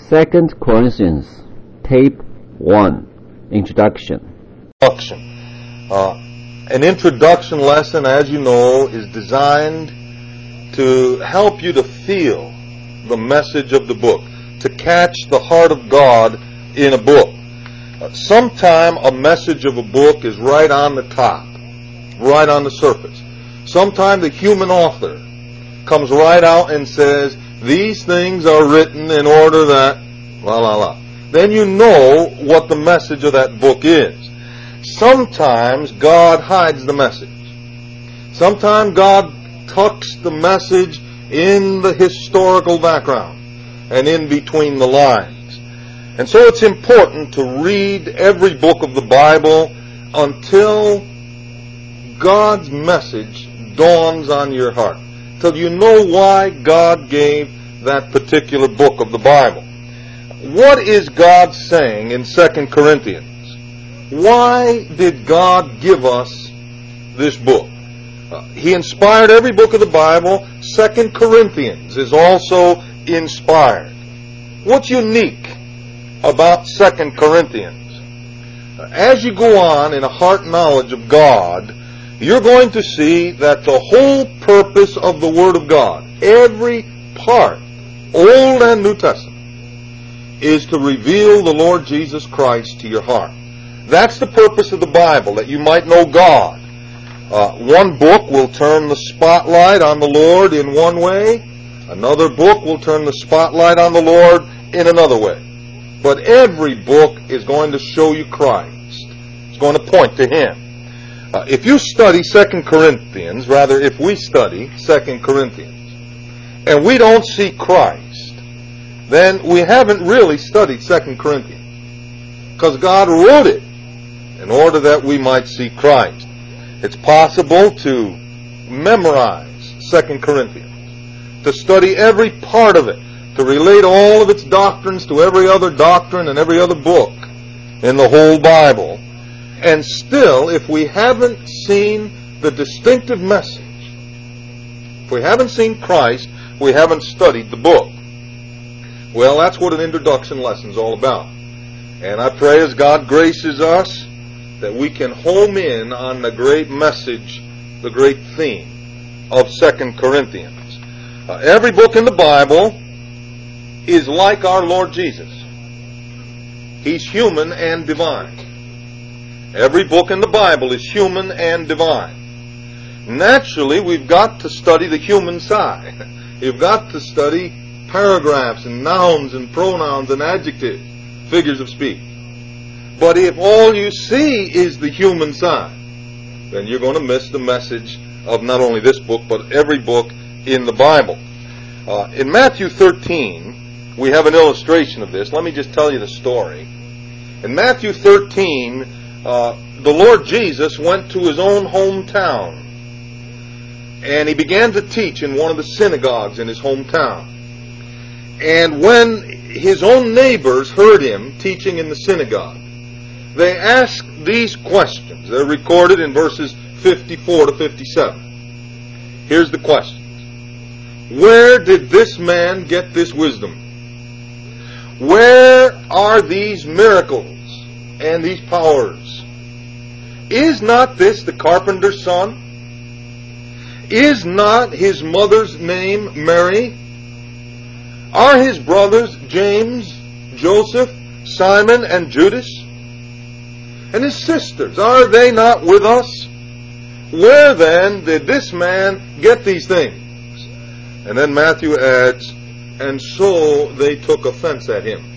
2 Corinthians, Tape 1, Introduction. An introduction lesson, as you know, is designed to help you to feel the message of the book, to catch the heart of God in a book. Sometime a message of a book is right on the top, right on the surface. Sometime the human author comes right out and says, these things are written in order that, la la la. Then you know what the message of that book is. Sometimes God hides the message. Sometimes God tucks the message in the historical background and in between the lines. And so it's important to read every book of the Bible until God's message dawns on your heart, till you know why God gave that particular book of the Bible. What is God saying in 2 Corinthians? Why did God give us this book? He inspired every book of the Bible. 2 Corinthians is also inspired. What's unique about 2 Corinthians? As you go on in a heart knowledge of God, you're going to see that the whole purpose of the Word of God, every part, Old and New Testament, is to reveal the Lord Jesus Christ to your heart. That's the purpose of the Bible, that you might know God. One book will turn the spotlight on the Lord in one way. Another book will turn the spotlight on the Lord in another way. But every book is going to show you Christ. It's going to point to Him. If you study 2 Corinthians, rather if we study 2 Corinthians, and we don't see Christ, then we haven't really studied 2 Corinthians. Because God wrote it in order that we might see Christ. It's possible to memorize 2 Corinthians, to study every part of it, to relate all of its doctrines to every other doctrine and every other book in the whole Bible. And still, if we haven't seen the distinctive message, if we haven't seen Christ, we haven't studied the book. Well, that's what an introduction lesson is all about. And I pray as God graces us that we can home in on the great message, the great theme of 2 Corinthians. Every book in the Bible is like our Lord Jesus. He's human and divine. Every book in the Bible is human and divine. Naturally, we've got to study the human side. You've got to study paragraphs and nouns and pronouns and adjectives, figures of speech. But if all you see is the human side, then you're going to miss the message of not only this book, but every book in the Bible. In Matthew 13, we have an illustration of this. Let me just tell you the story. In Matthew 13, the Lord Jesus went to His own hometown, and He began to teach in one of the synagogues in His hometown. And when His own neighbors heard Him teaching in the synagogue, they asked these questions. They're recorded in verses 54 to 57. Here's the questions. Where did this man get this wisdom? Where are these miracles and these powers? Is not this the carpenter's son? Is not his mother's name Mary? Are his brothers James, Joseph, Simon, and Judas? And his sisters, are they not with us? Where then did this man get these things? And then Matthew adds, and so they took offense at him.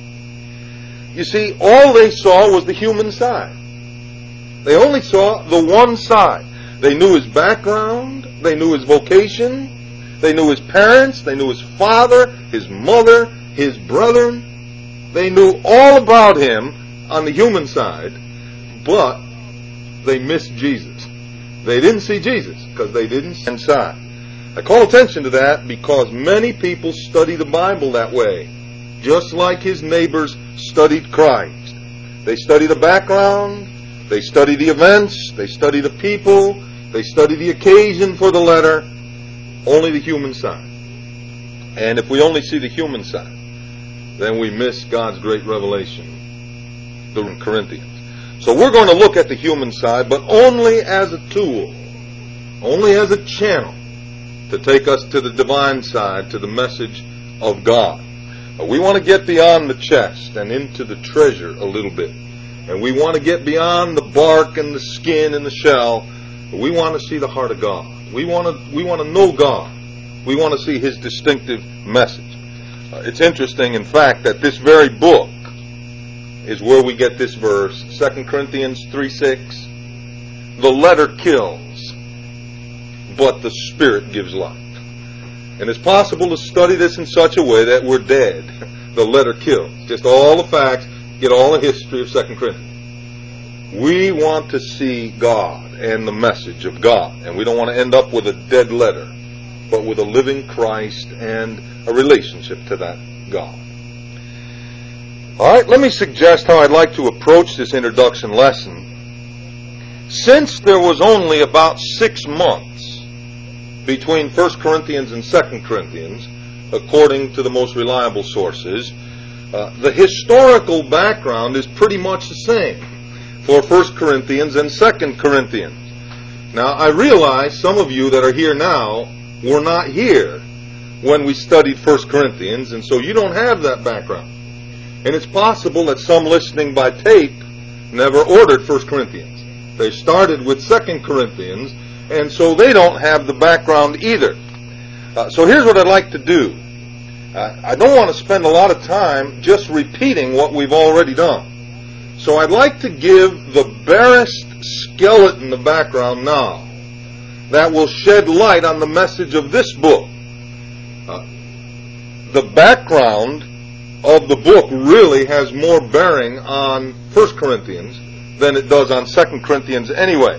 You see, all they saw was the human side. They only saw the one side. They knew his background, they knew his vocation, they knew his parents, they knew his father, his mother, his brethren. They knew all about him on the human side, but they missed Jesus. They didn't see Jesus because they didn't see inside. I call attention to that because many people study the Bible that way, just like his neighbors studied Christ. They study the background, they study the events, they study the people, they study the occasion for the letter, only the human side. And if we only see the human side, then we miss God's great revelation, the Corinthians. So we're going to look at the human side, but only as a tool, only as a channel to take us to the divine side, to the message of God. But we want to get beyond the chest and into the treasure a little bit. And we want to get beyond the bark and the skin and the shell. We want to see the heart of God. We want to know God. We want to see His distinctive message. It's interesting, in fact, that this very book is where we get this verse, 2 Corinthians 3:6. The letter kills, but the Spirit gives life. And it's possible to study this in such a way that we're dead. The letter kills. Just all the facts, get all the history of 2 Corinthians. We want to see God and the message of God. And we don't want to end up with a dead letter, but with a living Christ and a relationship to that God. All right, let me suggest how I'd like to approach this introduction lesson. Since there was only about 6 months between 1 Corinthians and 2 Corinthians, according to the most reliable sources, the historical background is pretty much the same for 1 Corinthians and 2 Corinthians. Now, I realize some of you that are here now were not here when we studied 1 Corinthians, and so you don't have that background. And it's possible that some listening by tape never ordered 1 Corinthians. They started with 2 Corinthians, and so they don't have the background either. So here's what I'd like to do. I don't want to spend a lot of time just repeating what we've already done. So I'd like to give the barest skeleton of background now that will shed light on the message of this book. The background of the book really has more bearing on 1 Corinthians than it does on 2 Corinthians anyway.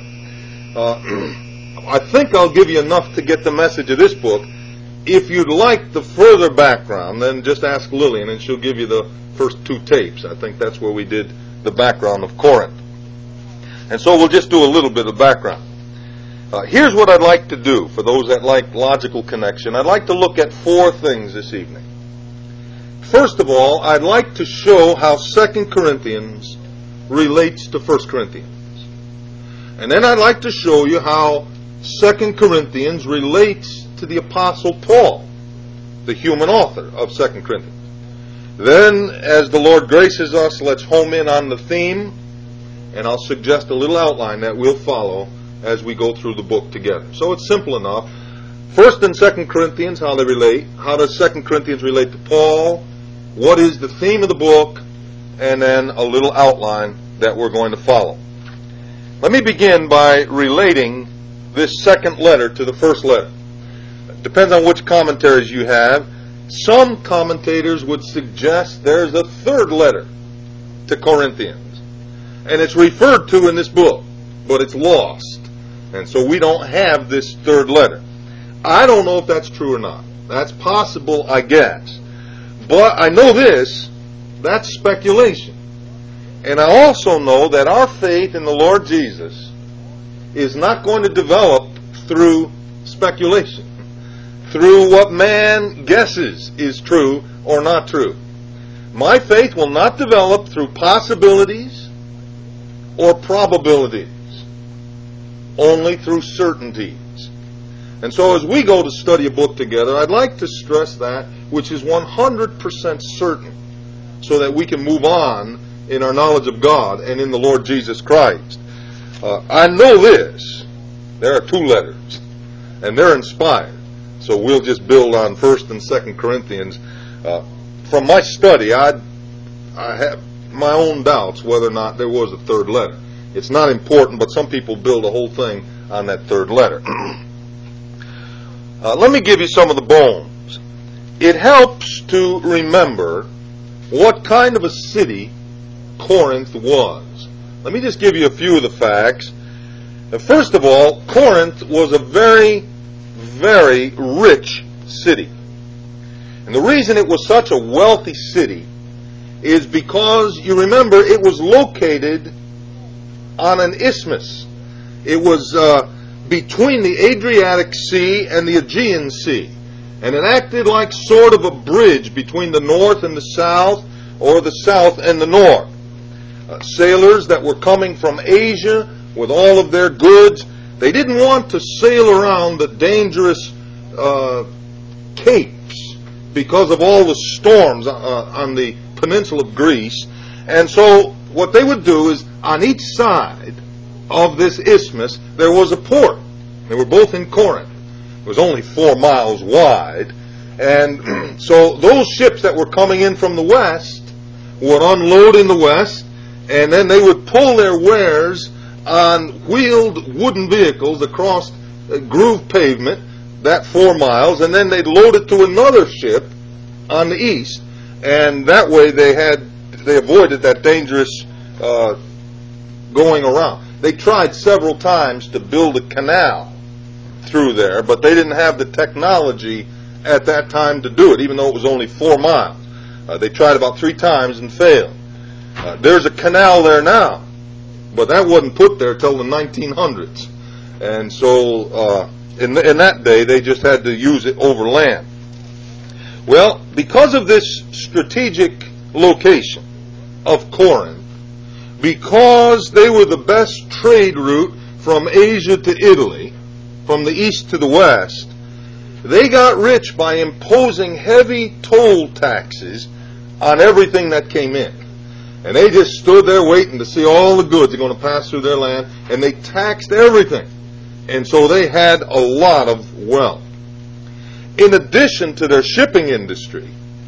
I think I'll give you enough to get the message of this book. If you'd like the further background, then just ask Lillian and she'll give you the first 2 tapes. I think that's where we did the background of Corinth. And so we'll just do a little bit of background. Here's what I'd like to do for those that like logical connection. I'd like to look at 4 things this evening. First of all, I'd like to show how 2 Corinthians relates to 1 Corinthians. And then I'd like to show you how 2 Corinthians relates to the Apostle Paul, the human author of 2 Corinthians. Then, as the Lord graces us, let's home in on the theme, and I'll suggest a little outline that we'll follow as we go through the book together. So it's simple enough. 1 and 2 Corinthians, how they relate. How does 2 Corinthians relate to Paul? What is the theme of the book? And then a little outline that we're going to follow. Let me begin by relating this second letter to the first letter. It depends on which commentaries you have. Some commentators would suggest there's a third letter to Corinthians. And it's referred to in this book, but it's lost. And so we don't have this third letter. I don't know if that's true or not. That's possible, I guess. But I know this, that's speculation. And I also know that our faith in the Lord Jesus is not going to develop through speculation, through what man guesses is true or not true. My faith will not develop through possibilities or probabilities, only through certainties. And so as we go to study a book together, I'd like to stress that which is 100% certain, so that we can move on in our knowledge of God and in the Lord Jesus Christ. I know this. There are 2 letters, and they're inspired. So we'll just build on 1 and 2 Corinthians. From my study, I have my own doubts whether or not there was a third letter. It's not important, but some people build a whole thing on that third letter. Let me give you some of the bones. It helps to remember what kind of a city Corinth was. Let me just give you a few of the facts. First of all, Corinth was a very, very rich city. And the reason it was such a wealthy city is because, you remember, it was located on an isthmus. It was between the Adriatic Sea and the Aegean Sea. And it acted like sort of a bridge between the north and the south, or the south and the north. Sailors that were coming from Asia with all of their goods, they didn't want to sail around the dangerous capes because of all the storms on the peninsula of Greece. And so what they would do is, on each side of this isthmus, there was a port. They were both in Corinth. It was only 4 miles wide. And so those ships that were coming in from the west would unload in the west, and then they would pull their wares on wheeled wooden vehicles across grooved pavement, that 4 miles, and then they'd load it to another ship on the east, and that way they avoided that dangerous going around. They tried several times to build a canal through there, but they didn't have the technology at that time to do it, even though it was only 4 miles. They tried about 3 times and failed. There's a canal there now, but that wasn't put there till the 1900s. And so in that day, they just had to use it over land. Well, because of this strategic location of Corinth, because they were the best trade route from Asia to Italy, from the east to the west, they got rich by imposing heavy toll taxes on everything that came in. And they just stood there waiting to see all the goods that are going to pass through their land, and they taxed everything. And so they had a lot of wealth. In addition to their shipping industry,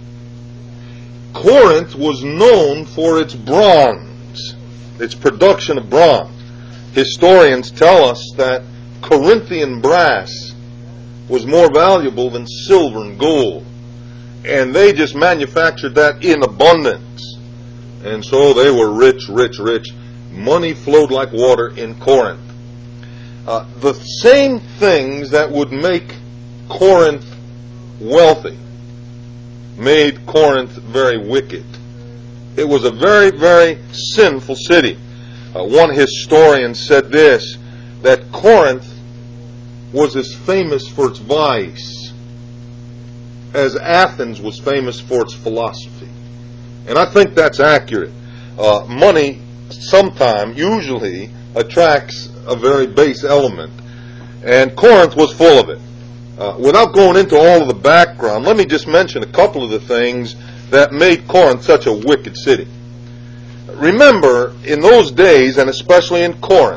Corinth was known for its bronze, its production of bronze. Historians tell us that Corinthian brass was more valuable than silver and gold. And they just manufactured that in abundance. And so they were rich, rich, rich. Money flowed like water in Corinth. The same things that would make Corinth wealthy made Corinth very wicked. It was a very, very sinful city. One historian said this, that Corinth was as famous for its vice as Athens was famous for its philosophy. And I think that's accurate. Money usually attracts a very base element. And Corinth was full of it. Without going into all of the background, let me just mention a couple of the things that made Corinth such a wicked city. Remember, in those days, and especially in Corinth,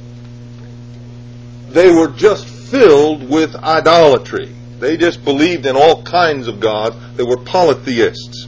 they were just filled with idolatry. They just believed in all kinds of gods. They were polytheists.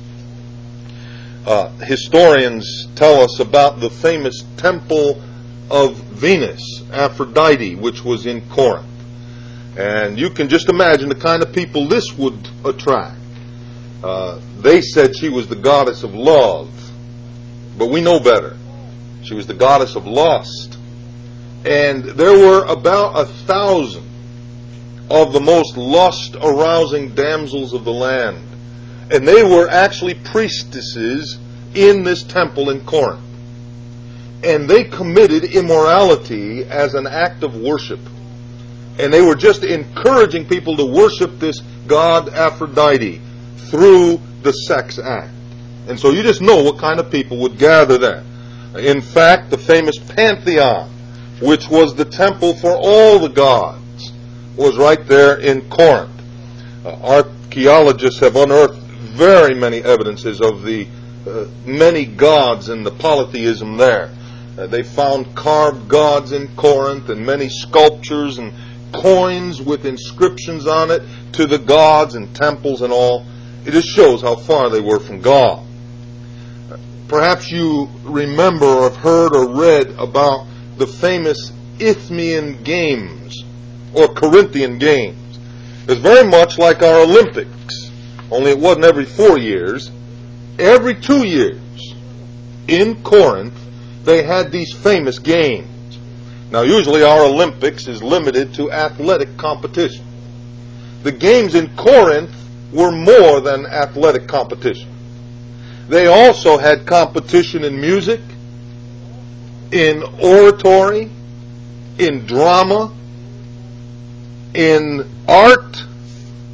Historians tell us about the famous temple of Venus, Aphrodite, which was in Corinth. And you can just imagine the kind of people this would attract. They said she was the goddess of love, but we know better. She was the goddess of lust. And there were about 1,000 of the most lust-arousing damsels of the land. And they were actually priestesses in this temple in Corinth. And they committed immorality as an act of worship. And they were just encouraging people to worship this god Aphrodite through the sex act. And so you just know what kind of people would gather there. In fact, the famous Pantheon, which was the temple for all the gods, was right there in Corinth. Archaeologists have unearthed very many evidences of the many gods and the polytheism there. They found carved gods in Corinth and many sculptures and coins with inscriptions on it to the gods and temples and all. It just shows how far they were from God. Perhaps you remember or have heard or read about the famous Isthmian Games or Corinthian Games. It's very much like our Olympics, only it wasn't every 4 years. Every 2 years in Corinth they had these famous games. Now usually our Olympics is limited to athletic competition. The games in Corinth were more than athletic competition. They also had competition in music, in oratory, in drama, in art,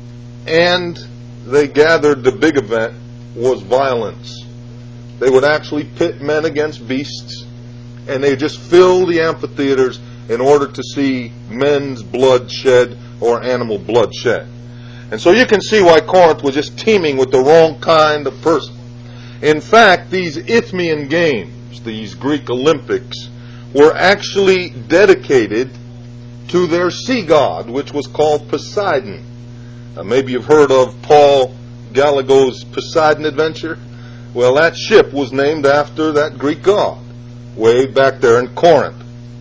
and they gathered. The big event was violence. They would actually pit men against beasts, and they just fill the amphitheaters in order to see men's blood shed or animal blood shed. And so you can see why Corinth was just teeming with the wrong kind of person. In fact, these Isthmian Games, these Greek Olympics, were actually dedicated to their sea god, which was called Poseidon. Maybe you've heard of Paul Gallagher's Poseidon Adventure. Well, that ship was named after that Greek god, way back there in Corinth.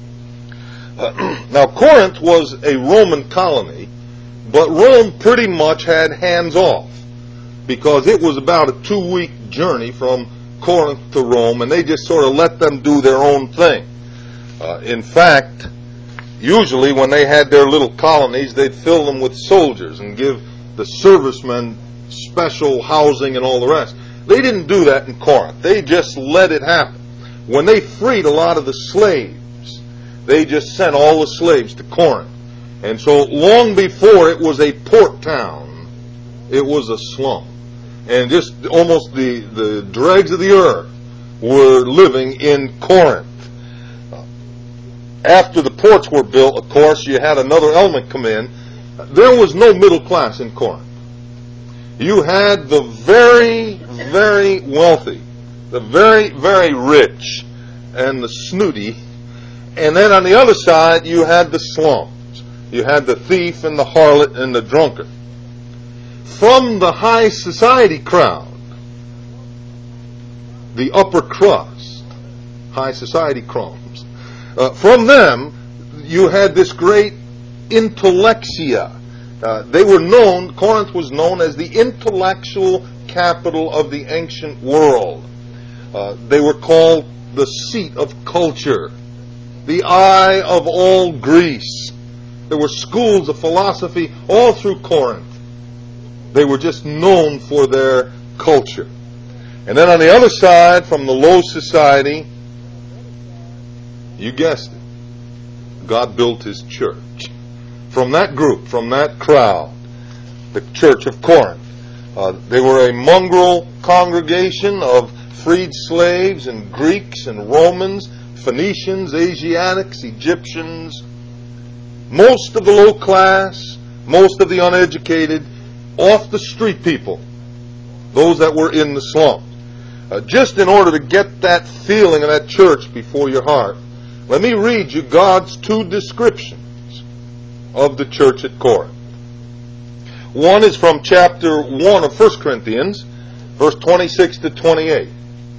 Now, Corinth was a Roman colony, but Rome pretty much had hands off, because it was about a 2-week journey from Corinth to Rome, and they just sort of let them do their own thing. In fact, usually when they had their little colonies, they'd fill them with soldiers and give the servicemen special housing and all the rest. They didn't do that in Corinth. They just let it happen. When they freed a lot of the slaves, they just sent all the slaves to Corinth. And so long before it was a port town, it was a slum. And just almost the dregs of the earth were living in Corinth. After the ports were built, of course, you had another element come in. There was no middle class in Corinth. You had the very, very wealthy, the very, very rich, and the snooty. And then on the other side, you had the slums. You had the thief and the harlot and the drunkard. From the high society crowd, the upper crust, high society crumbs, from them, you had this great intellectia. They were known, Corinth was known as the intellectual capital of the ancient world. They were called the seat of culture, the eye of all Greece. There were schools of philosophy all through Corinth. They were just known for their culture. And then on the other side, from the low society, you guessed it, God built His church. From that group, from that crowd, the church of Corinth. They were a mongrel congregation of freed slaves and Greeks and Romans, Phoenicians, Asiatics, Egyptians, most of the low class, most of the uneducated, off the street people, those that were in the slums. Just in order to get that feeling of that church before your heart, let me read you God's 2 descriptions of the church at Corinth. One is from chapter 1 of 1 Corinthians, verse 26 to 28.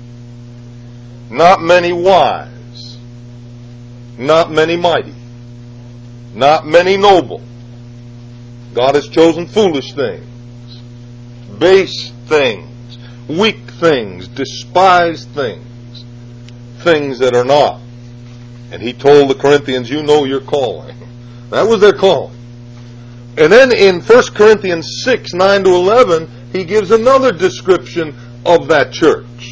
Not many wise, not many mighty, not many noble. God has chosen foolish things, base things, weak things, despised things, things that are not. And he told the Corinthians, you know your calling. That was their calling. And then in 1 Corinthians 6, 9 to 11, he gives another description of that church.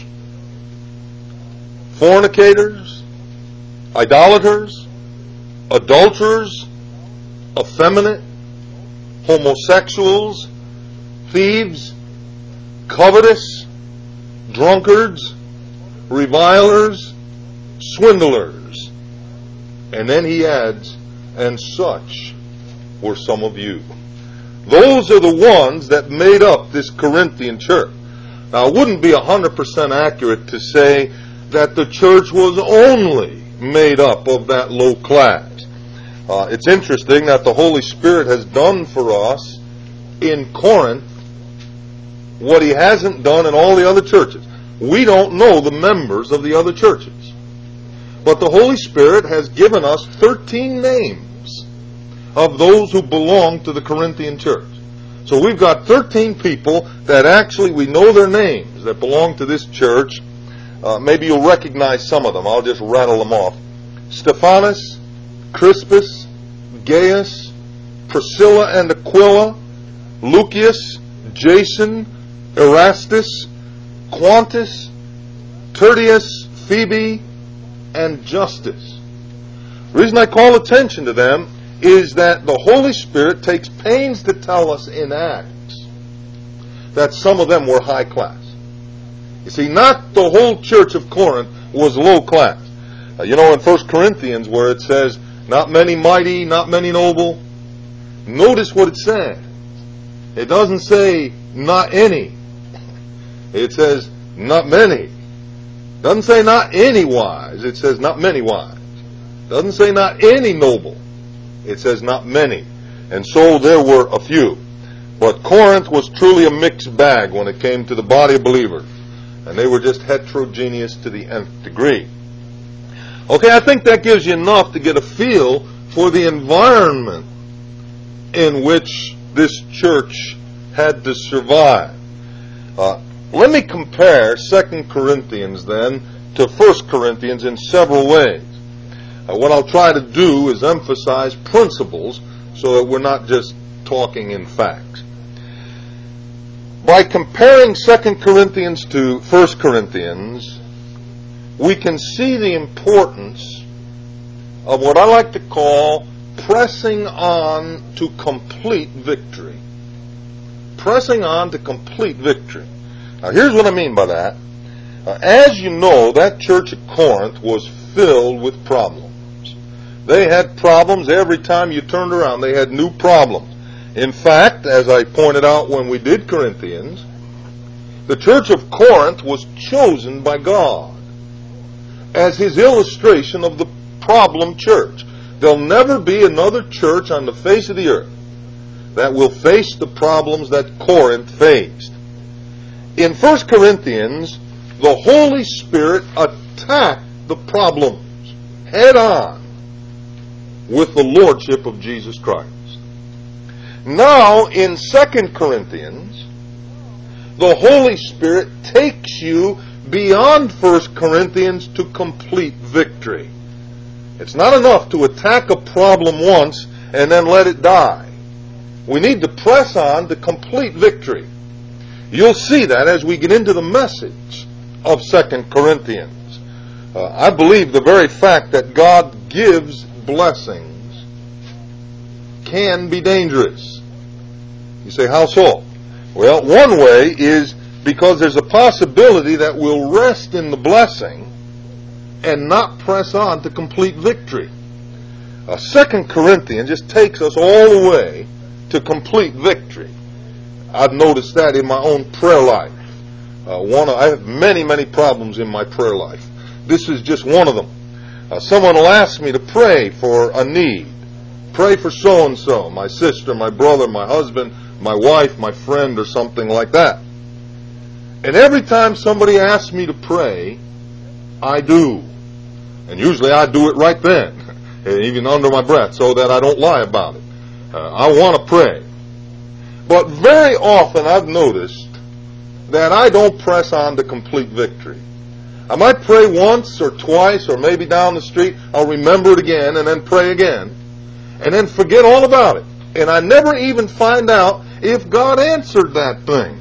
Fornicators, idolaters, adulterers, effeminate, homosexuals, thieves, covetous, drunkards, revilers, swindlers. And then he adds, and such were some of you. Those are the ones that made up this Corinthian church. Now, it wouldn't be 100% accurate to say that the church was only made up of that low class. It's interesting that the Holy Spirit has done for us in Corinth what He hasn't done in all the other churches. We don't know the members of the other churches. But the Holy Spirit has given us 13 names of those who belong to the Corinthian church. So we've got 13 people that actually we know their names that belong to this church. Maybe you'll recognize some of them. I'll just rattle them off. Stephanas, Crispus, Gaius, Priscilla and Aquila, Lucius, Jason, Erastus, Quintus, Tertius, Phoebe, and Justus. The reason I call attention to them is that the Holy Spirit takes pains to tell us in Acts that some of them were high class. You see, not the whole church of Corinth was low class. In 1 Corinthians where it says, not many mighty, not many noble, notice what it said. It doesn't say not any. It says not many. It doesn't say not any wise. It says not many wise. It doesn't say not any noble. It says not many. And so there were a few. But Corinth was truly a mixed bag when it came to the body of believers. And they were just heterogeneous to the nth degree. Okay, I think that gives you enough to get a feel for the environment in which this church had to survive. Let me compare 2 Corinthians then to 1 Corinthians in several ways. What I'll try to do is emphasize principles so that we're not just talking in facts. By comparing 2 Corinthians to 1 Corinthians, we can see the importance of what I like to call pressing on to complete victory. Pressing on to complete victory. Now here's what I mean by that. As you know, that church at Corinth was filled with problems. They had problems every time you turned around. They had new problems. In fact, as I pointed out when we did Corinthians, the church of Corinth was chosen by God as His illustration of the problem church. There'll never be another church on the face of the earth that will face the problems that Corinth faced. In 1 Corinthians, the Holy Spirit attacked the problems head on with the Lordship of Jesus Christ. Now, in 2 Corinthians, the Holy Spirit takes you beyond 1 Corinthians to complete victory. It's not enough to attack a problem once and then let it die. We need to press on to complete victory. You'll see that as we get into the message of 2 Corinthians. I believe the very fact that God gives blessings can be dangerous. You say, how so? Well, one way is because there's a possibility that we'll rest in the blessing and not press on to complete victory. 2 Corinthians just takes us all the way to complete victory. I've noticed that in my own prayer life. I have many problems in my prayer life. This is just one of them. Someone will ask me to pray for a need. Pray for so-and-so, my sister, my brother, my husband, my wife, my friend, or something like that. And every time somebody asks me to pray, I do. And usually I do it right then, even under my breath, so that I don't lie about it. I want to pray. But very often I've noticed that I don't press on to complete victory. I might pray once or twice or maybe down the street. I'll remember it again and then pray again. And then forget all about it. And I never even find out if God answered that thing.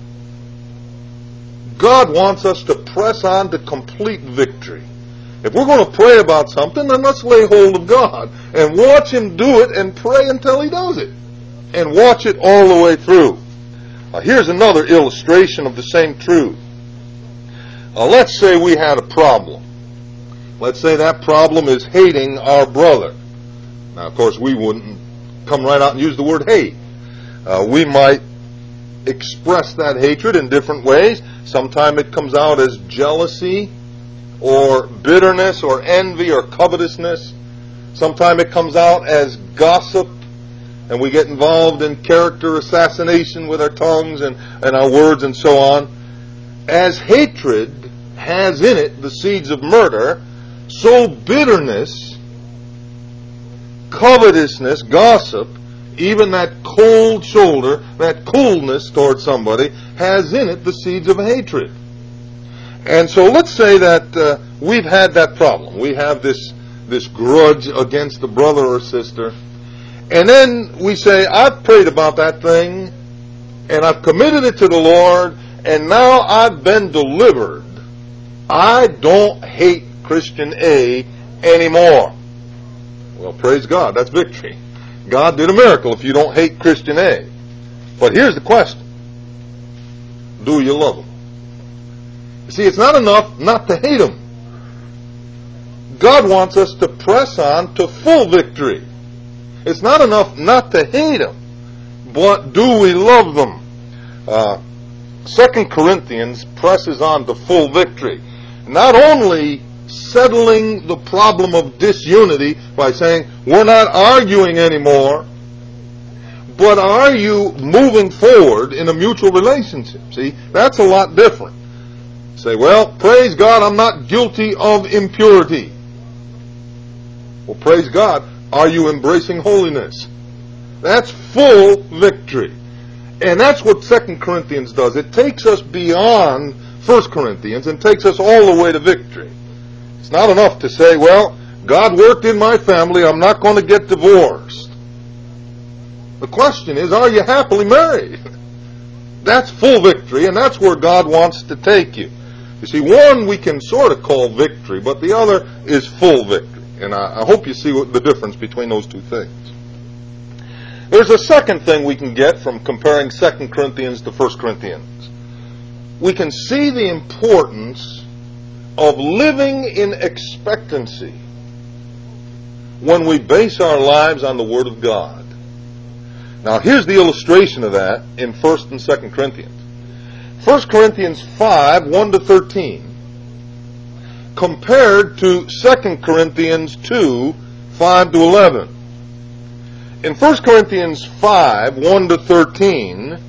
God wants us to press on to complete victory. If we're going to pray about something, then let's lay hold of God and watch Him do it and pray until He does it. And watch it all the way through. Here's another illustration of the same truth. Let's say we had a problem. Let's say that problem is hating our brother. Now, of course, we wouldn't come right out and use the word hate. We might express that hatred in different ways. Sometimes it comes out as jealousy or bitterness or envy or covetousness. Sometimes it comes out as gossip, and we get involved in character assassination with our tongues and our words and so on. As hatred has in it the seeds of murder, so bitterness, covetousness, gossip, even that cold shoulder, that coolness towards somebody, has in it the seeds of hatred. And so let's say that we've had that problem. We have this grudge against a brother or sister. And then we say, I've prayed about that thing, and I've committed it to the Lord, and now I've been delivered. I don't hate Christian A anymore. Well, praise God, that's victory. God did a miracle if you don't hate Christian A. But here's the question. do you love them? You see, it's not enough not to hate them. God wants us to press on to full victory. It's not enough not to hate them, but do we love them? 2 Corinthians presses on to full victory. Not only settling the problem of disunity by saying, we're not arguing anymore, but are you moving forward in a mutual relationship? See, that's a lot different. Say, well, praise God, I'm not guilty of impurity. Well, praise God, are you embracing holiness? That's full victory. And that's what 2 Corinthians does. It takes us beyond 1 Corinthians and takes us all the way to victory. It's not enough to say, well, God worked in my family, I'm not going to get divorced. The question is, are you happily married? That's full victory, and that's where God wants to take you. You see, one we can sort of call victory, but the other is full victory. And I hope you see the difference between those two things. There's a second thing we can get from comparing 2 Corinthians to 1 Corinthians. We can see the importance of living in expectancy when we base our lives on the Word of God. Now, here's the illustration of that in 1 and 2 Corinthians. 1 Corinthians 5, 1 to 13, compared to 2 Corinthians 2, 5 to 11. In 1 Corinthians 5, 1 to 13,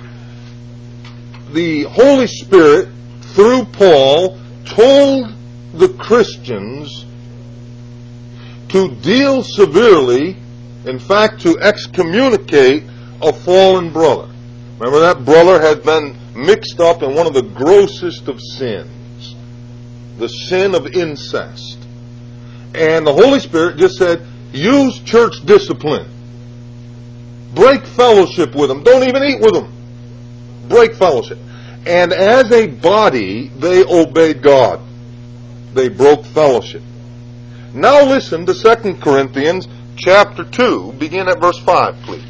the Holy Spirit, through Paul, told the Christians to deal severely, in fact, to excommunicate a fallen brother. Remember, that brother had been mixed up in one of the grossest of sins, the sin of incest. And the Holy Spirit just said, use church discipline. Break fellowship with them. Don't even eat with them. Break fellowship. And as a body, they obeyed God. They broke fellowship. Now listen to 2 Corinthians chapter 2. Begin at verse 5, please.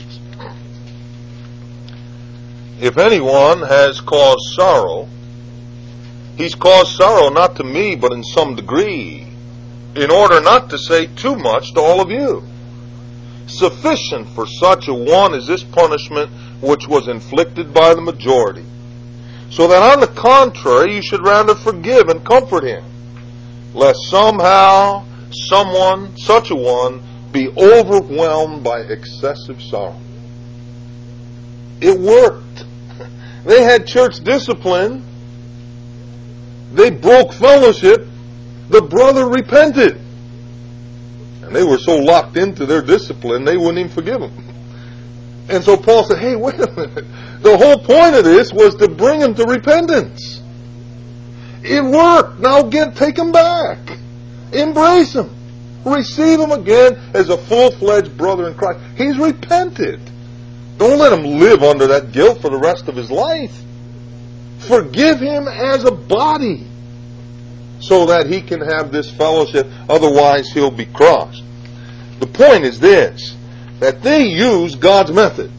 If anyone has caused sorrow, he's caused sorrow not to me, but in some degree, in order not to say too much to all of you. Sufficient for such a one is this punishment which was inflicted by the majority. So that on the contrary, you should rather forgive and comfort him, lest somehow someone, such a one, be overwhelmed by excessive sorrow. It worked. They had church discipline. They broke fellowship. The brother repented. And they were so locked into their discipline, they wouldn't even forgive him. And so Paul said, hey, wait a minute. The whole point of this was to bring him to repentance. It worked. Now take him back. Embrace him. Receive him again as a full-fledged brother in Christ. He's repented. Don't let him live under that guilt for the rest of his life. Forgive him as a body so that he can have this fellowship. Otherwise, he'll be crushed. The point is this, that they used God's method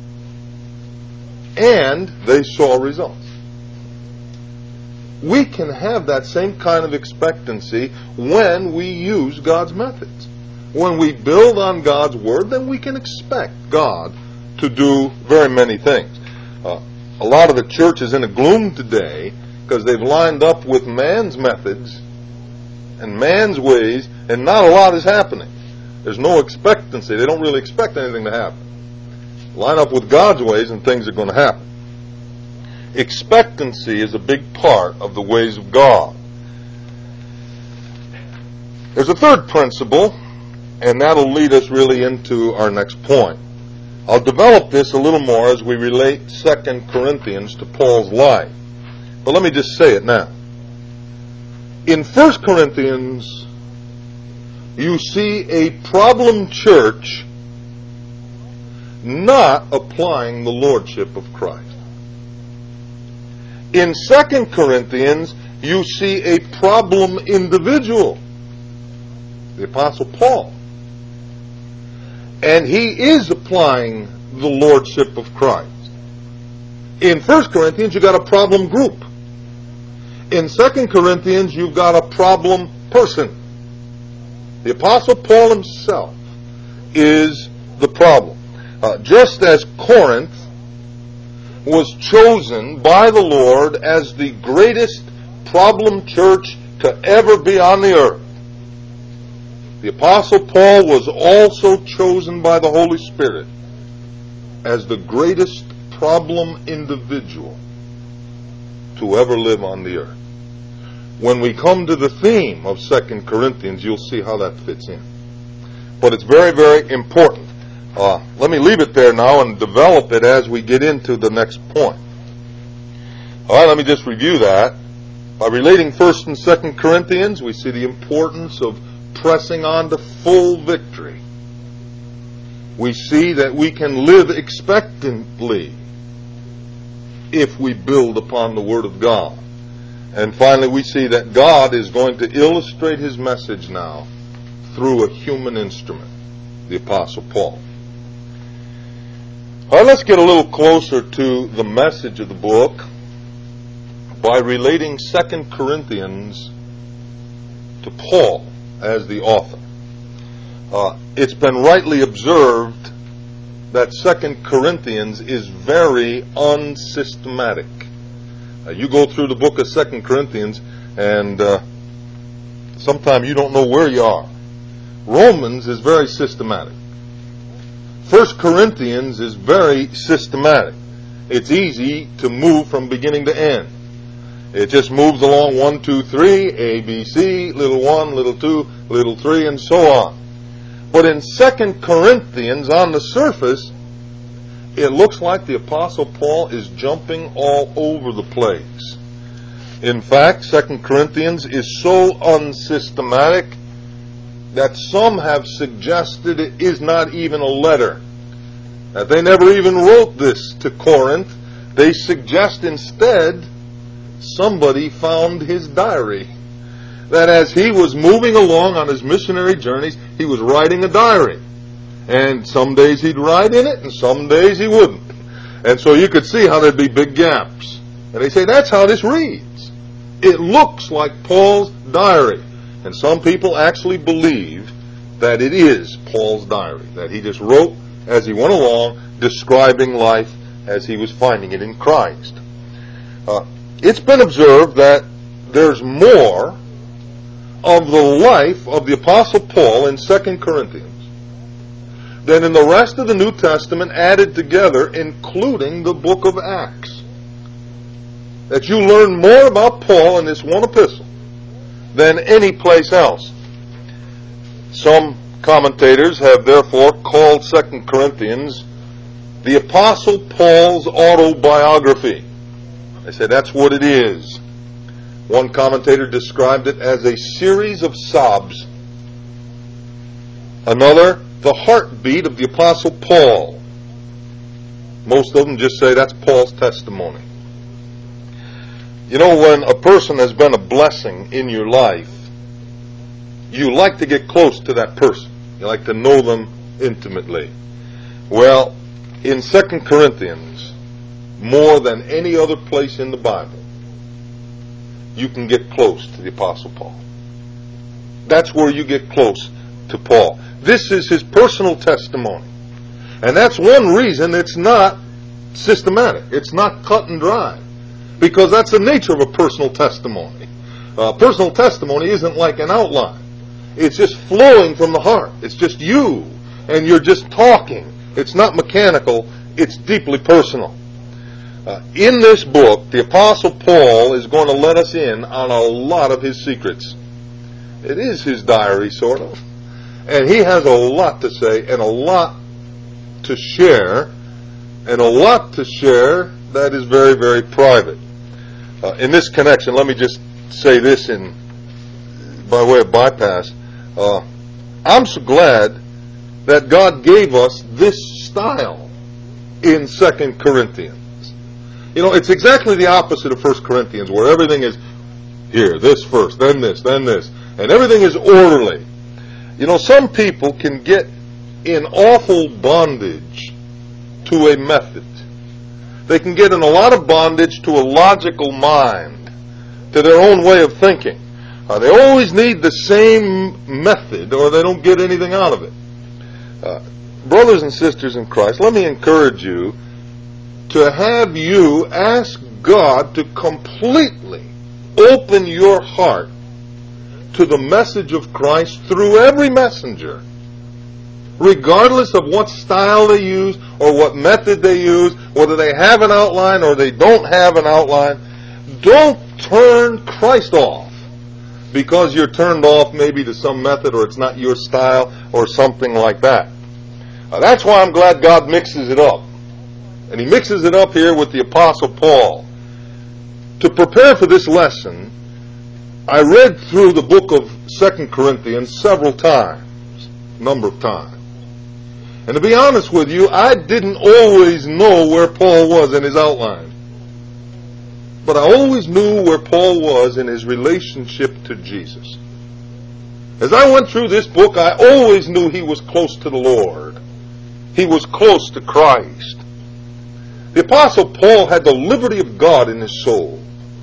and they saw results. We can have that same kind of expectancy when we use God's methods. When we build on God's Word, then we can expect God to do very many things. A lot of the church is in a gloom today because they've lined up with man's methods and man's ways, and not a lot is happening. There's no expectancy. They don't really expect anything to happen. Line up with God's ways and things are going to happen. Expectancy is a big part of the ways of God. There's a third principle, and that'll lead us really into our next point. I'll develop this a little more as we relate 2 Corinthians to Paul's life. But let me just say it now. In 1 Corinthians, you see a problem church not applying the lordship of Christ. In 2 Corinthians, you see a problem individual, the Apostle Paul. And he is applying the lordship of Christ. In 1 Corinthians, you've got a problem group. In 2 Corinthians, you've got a problem person. The Apostle Paul himself is the problem. Just as Corinth was chosen by the Lord as the greatest problem church to ever be on the earth, the Apostle Paul was also chosen by the Holy Spirit as the greatest problem individual to ever live on the earth. When we come to the theme of 2 Corinthians, you'll see how that fits in. But it's very, very important. Let me leave it there now and develop it as we get into the next point. All right, let me just review that. By relating 1 and 2 Corinthians, we see the importance of pressing on to full victory. We see that we can live expectantly if we build upon the Word of God. And finally, we see that God is going to illustrate His message now through a human instrument, the Apostle Paul. All right, let's get a little closer to the message of the book by relating 2 Corinthians to Paul as the author. It's been rightly observed that 2 Corinthians is very unsystematic. You go through the book of 2 Corinthians and sometimes you don't know where you are. Romans is very systematic. 1 Corinthians is very systematic. It's easy to move from beginning to end. It just moves along 1, 2, 3, A, B, C, little 1, little 2, little 3, and so on. But in 2 Corinthians, on the surface, it looks like the Apostle Paul is jumping all over the place. In fact, 2 Corinthians is so unsystematic that some have suggested it is not even a letter. That they never even wrote this to Corinth. They suggest instead somebody found his diary. That as he was moving along on his missionary journeys, he was writing a diary. And some days he'd write in it, and some days he wouldn't. And so you could see how there'd be big gaps. And they say, that's how this reads. It looks like Paul's diary. And some people actually believe that it is Paul's diary. That he just wrote as he went along, describing life as he was finding it in Christ. It's been observed that there's more of the life of the Apostle Paul in 2 Corinthians than in the rest of the New Testament added together, including the book of Acts. That you learn more about Paul in this one epistle than any place else. Some commentators have therefore called 2 Corinthians the Apostle Paul's autobiography. They say that's what it is. One commentator described it as a series of sobs. Another, the heartbeat of the Apostle Paul. Most of them just say that's Paul's testimony. You know, when a person has been a blessing in your life, you like to get close to that person. You like to know them intimately. Well, in 2 Corinthians, more than any other place in the Bible, you can get close to the Apostle Paul. That's where you get close to Paul. This is his personal testimony. And that's one reason it's not systematic. It's not cut and dry. Because that's the nature of a personal testimony. Personal testimony isn't like an outline. It's just flowing from the heart. It's just you. And you're just talking. It's not mechanical. It's deeply personal. In this book, the Apostle Paul is going to let us in on a lot of his secrets. It is his diary, sort of. And he has a lot to say and a lot to share. And a lot to share that is very, very private. In this connection, let me just say this by way of bypass. I'm so glad that God gave us this style in 2 Corinthians. You know, it's exactly the opposite of 1 Corinthians, where everything is here, this first, then this, and everything is orderly. You know, some people can get in awful bondage to a method. they can get in a lot of bondage to a logical mind, to their own way of thinking. They always need the same method or they don't get anything out of it. Brothers and sisters in Christ, let me encourage you to have you ask God to completely open your heart to the message of Christ through every messenger, regardless of what style they use or what method they use, whether they have an outline or they don't have an outline. Don't turn Christ off because you're turned off maybe to some method or it's not your style or something like that. That's why I'm glad God mixes it up. And He mixes it up here with the Apostle Paul. To prepare for this lesson, I read through the book of 2 Corinthians several times, a number of times. And to be honest with you, I didn't always know where Paul was in his outline. But I always knew where Paul was in his relationship to Jesus. As I went through this book, I always knew he was close to the Lord. He was close to Christ. The Apostle Paul had the liberty of God in his soul.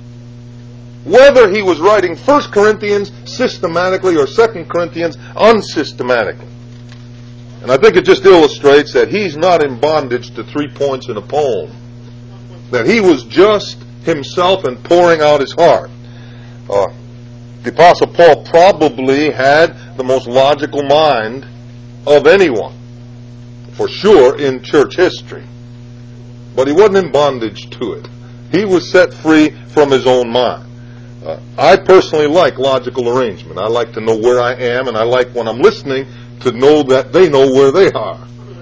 Whether he was writing 1 Corinthians systematically or 2 Corinthians unsystematically. And I think it just illustrates that he's not in bondage to 3 points in a poem. That he was just himself and pouring out his heart. The Apostle Paul probably had the most logical mind of anyone, for sure, in church history. But he wasn't in bondage to it. He was set free from his own mind. I personally like logical arrangement. I like to know where I am, and I like when I'm listening to know that they know where they are.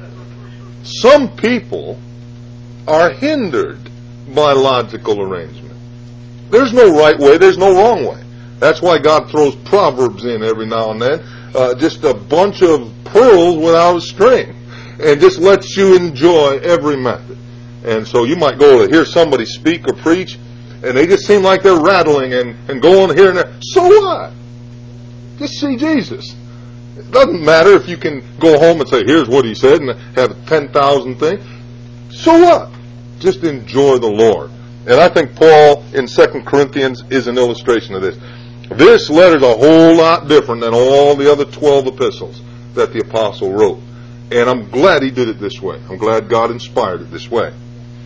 Some people are hindered by logical arrangement. There's no right way, there's no wrong way. That's why God throws Proverbs in every now and then. Just a bunch of pearls without a string. And just lets you enjoy every method. And so you might go to hear somebody speak or preach, and they just seem like they're rattling and going here and there. So what? Just see Jesus. It doesn't matter if you can go home and say, here's what he said, and have 10,000 things. So what? Just enjoy the Lord. And I think Paul in 2 Corinthians is an illustration of this. This letter is a whole lot different than all the other 12 epistles that the apostle wrote. And I'm glad he did it this way. I'm glad God inspired it this way.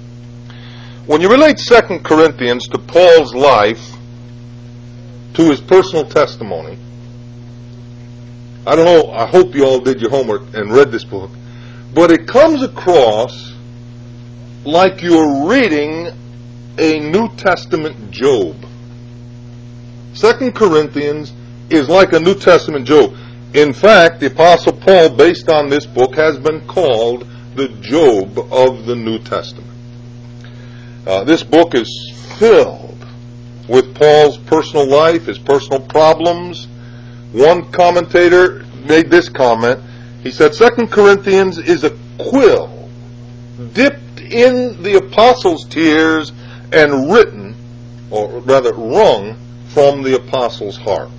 When you relate 2 Corinthians to Paul's life, to his personal testimony, I don't know, I hope you all did your homework and read this book, but it comes across like you're reading a New Testament Job. 2 Corinthians is like a New Testament Job. In fact, the Apostle Paul, based on this book, has been called the Job of the New Testament. This book is filled with Paul's personal life, his personal problems. One commentator made this comment. He said, 2 Corinthians is a quill dipped in the apostles' tears and written, or rather wrung, from the apostles' heart.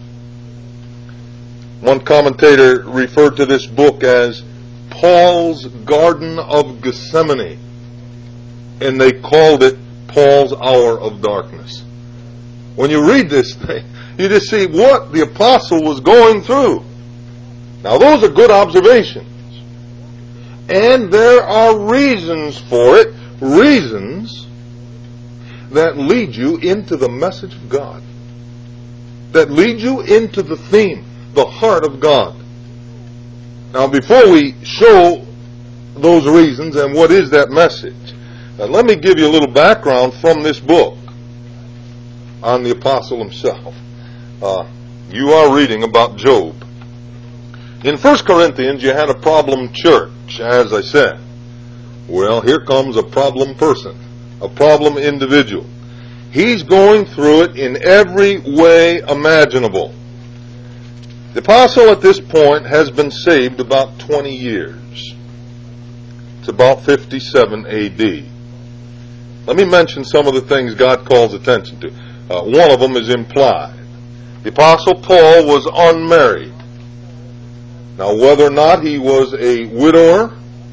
One commentator referred to this book as Paul's Garden of Gethsemane, and they called it Paul's Hour of Darkness. When you read this thing, you just see what the apostle was going through. Now those are good observations. And there are reasons for it, reasons that lead you into the message of God, that lead you into the theme, the heart of God. Now before we show those reasons and what is that message, let me give you a little background from this book on the apostle himself. You are reading about Job. In 1 Corinthians you had a problem church, as I said. Well, here comes a problem person, a problem individual. He's going through it in every way imaginable. The apostle at this point has been saved about 20 years. It's about 57 AD. Let me mention some of the things God calls attention to. One of them is implied. The apostle Paul was unmarried. Now whether or not he was a widower,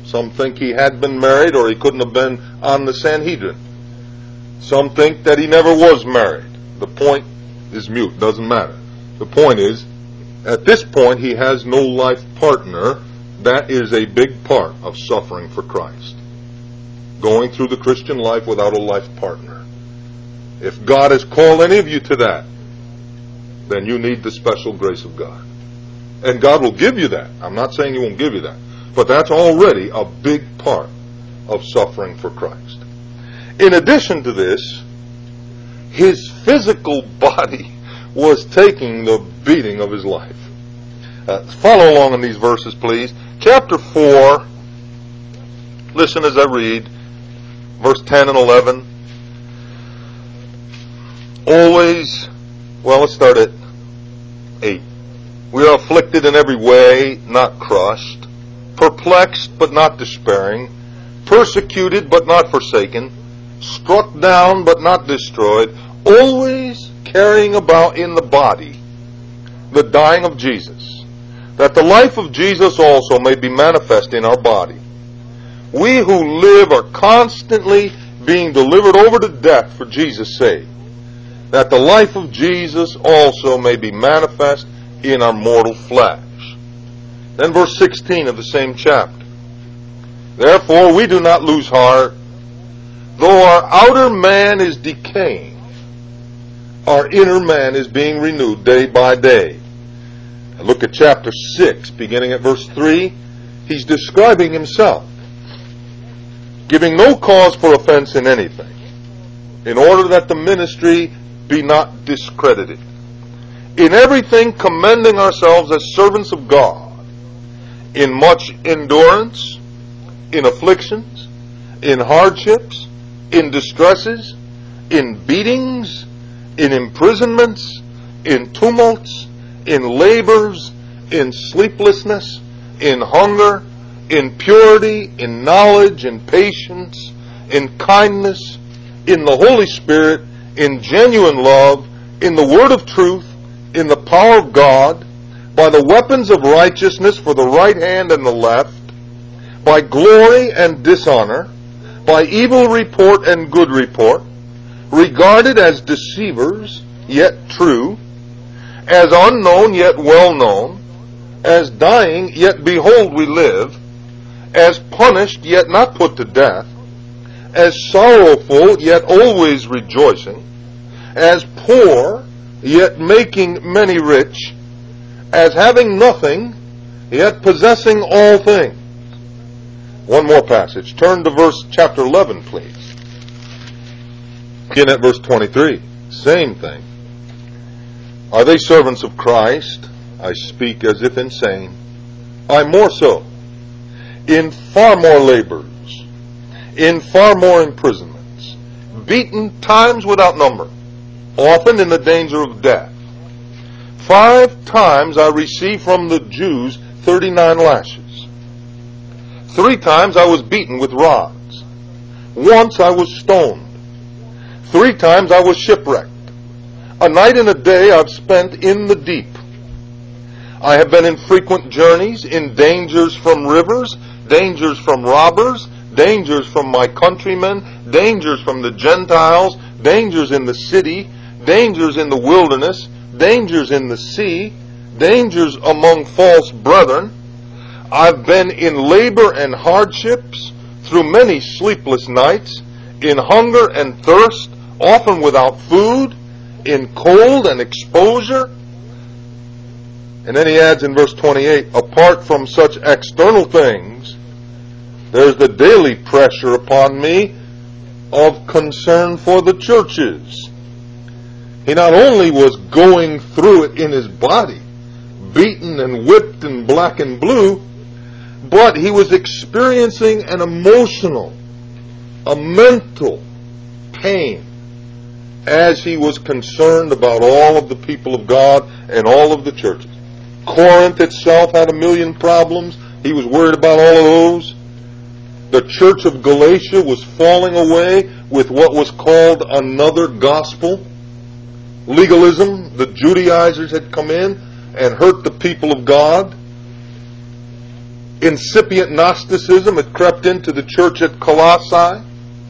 Some think he had been married or he couldn't have been on the Sanhedrin. Some think that he never was married. The point is mute, doesn't matter. The point is, at this point he has no life partner. That is a big part of suffering for Christ. Going through the Christian life without a life partner. If God has called any of you to that, then you need the special grace of God. And God will give you that. I'm not saying He won't give you that. But that's already a big part of suffering for Christ. In addition to this, His physical body was taking the beating of His life. Follow along in these verses, please. Chapter 4, listen as I read, verse 10 and 11. Always, well, let's start at 8. We are afflicted in every way, not crushed, perplexed, but not despairing, persecuted, but not forsaken, struck down, but not destroyed, always carrying about in the body the dying of Jesus, that the life of Jesus also may be manifest in our body. We who live are constantly being delivered over to death for Jesus' sake, that the life of Jesus also may be manifest in our mortal flesh. Then verse 16 of the same chapter. Therefore we do not lose heart. Though our outer man is decaying, our inner man is being renewed day by day. And look at chapter 6, beginning at verse 3. He's describing himself, giving no cause for offense in anything, in order that the ministry be not discredited. In everything commending ourselves as servants of God, in much endurance, in afflictions, in hardships, in distresses, in beatings, in imprisonments, in tumults, in labors, in sleeplessness, in hunger, in purity, in knowledge, in patience, in kindness, in the Holy Spirit, in genuine love, in the word of truth, in the power of God, by the weapons of righteousness for the right hand and the left, by glory and dishonor, by evil report and good report, regarded as deceivers, yet true, as unknown, yet well known, as dying, yet behold we live, as punished, yet not put to death, as sorrowful, yet always rejoicing, as poor, yet making many rich, as having nothing, yet possessing all things. One more passage. Turn to chapter 11, please. Begin at verse 23. Same thing. Are they servants of Christ? I speak as if insane. I more so. In far more labors, in far more imprisonments, beaten times without number, often in the danger of death. 5 times I received from the Jews 39 lashes. 3 times I was beaten with rods. Once I was stoned. 3 times I was shipwrecked. A night and a day I've spent in the deep. I have been in frequent journeys, in dangers from rivers, dangers from robbers, dangers from my countrymen, dangers from the Gentiles, dangers in the city, dangers in the wilderness, dangers in the sea, dangers among false brethren. I've been in labor and hardships, through many sleepless nights, in hunger and thirst, often without food, in cold and exposure. And then he adds in verse 28, apart from such external things, there's the daily pressure upon me of concern for the churches. He not only was going through it in his body, beaten and whipped and black and blue, but he was experiencing an emotional, a mental pain as he was concerned about all of the people of God and all of the churches. Corinth itself had a million problems. He was worried about all of those. The church of Galatia was falling away with what was called another gospel. Legalism. The Judaizers had come in and hurt the people of God. incipient Gnosticism had crept into the church at Colossae,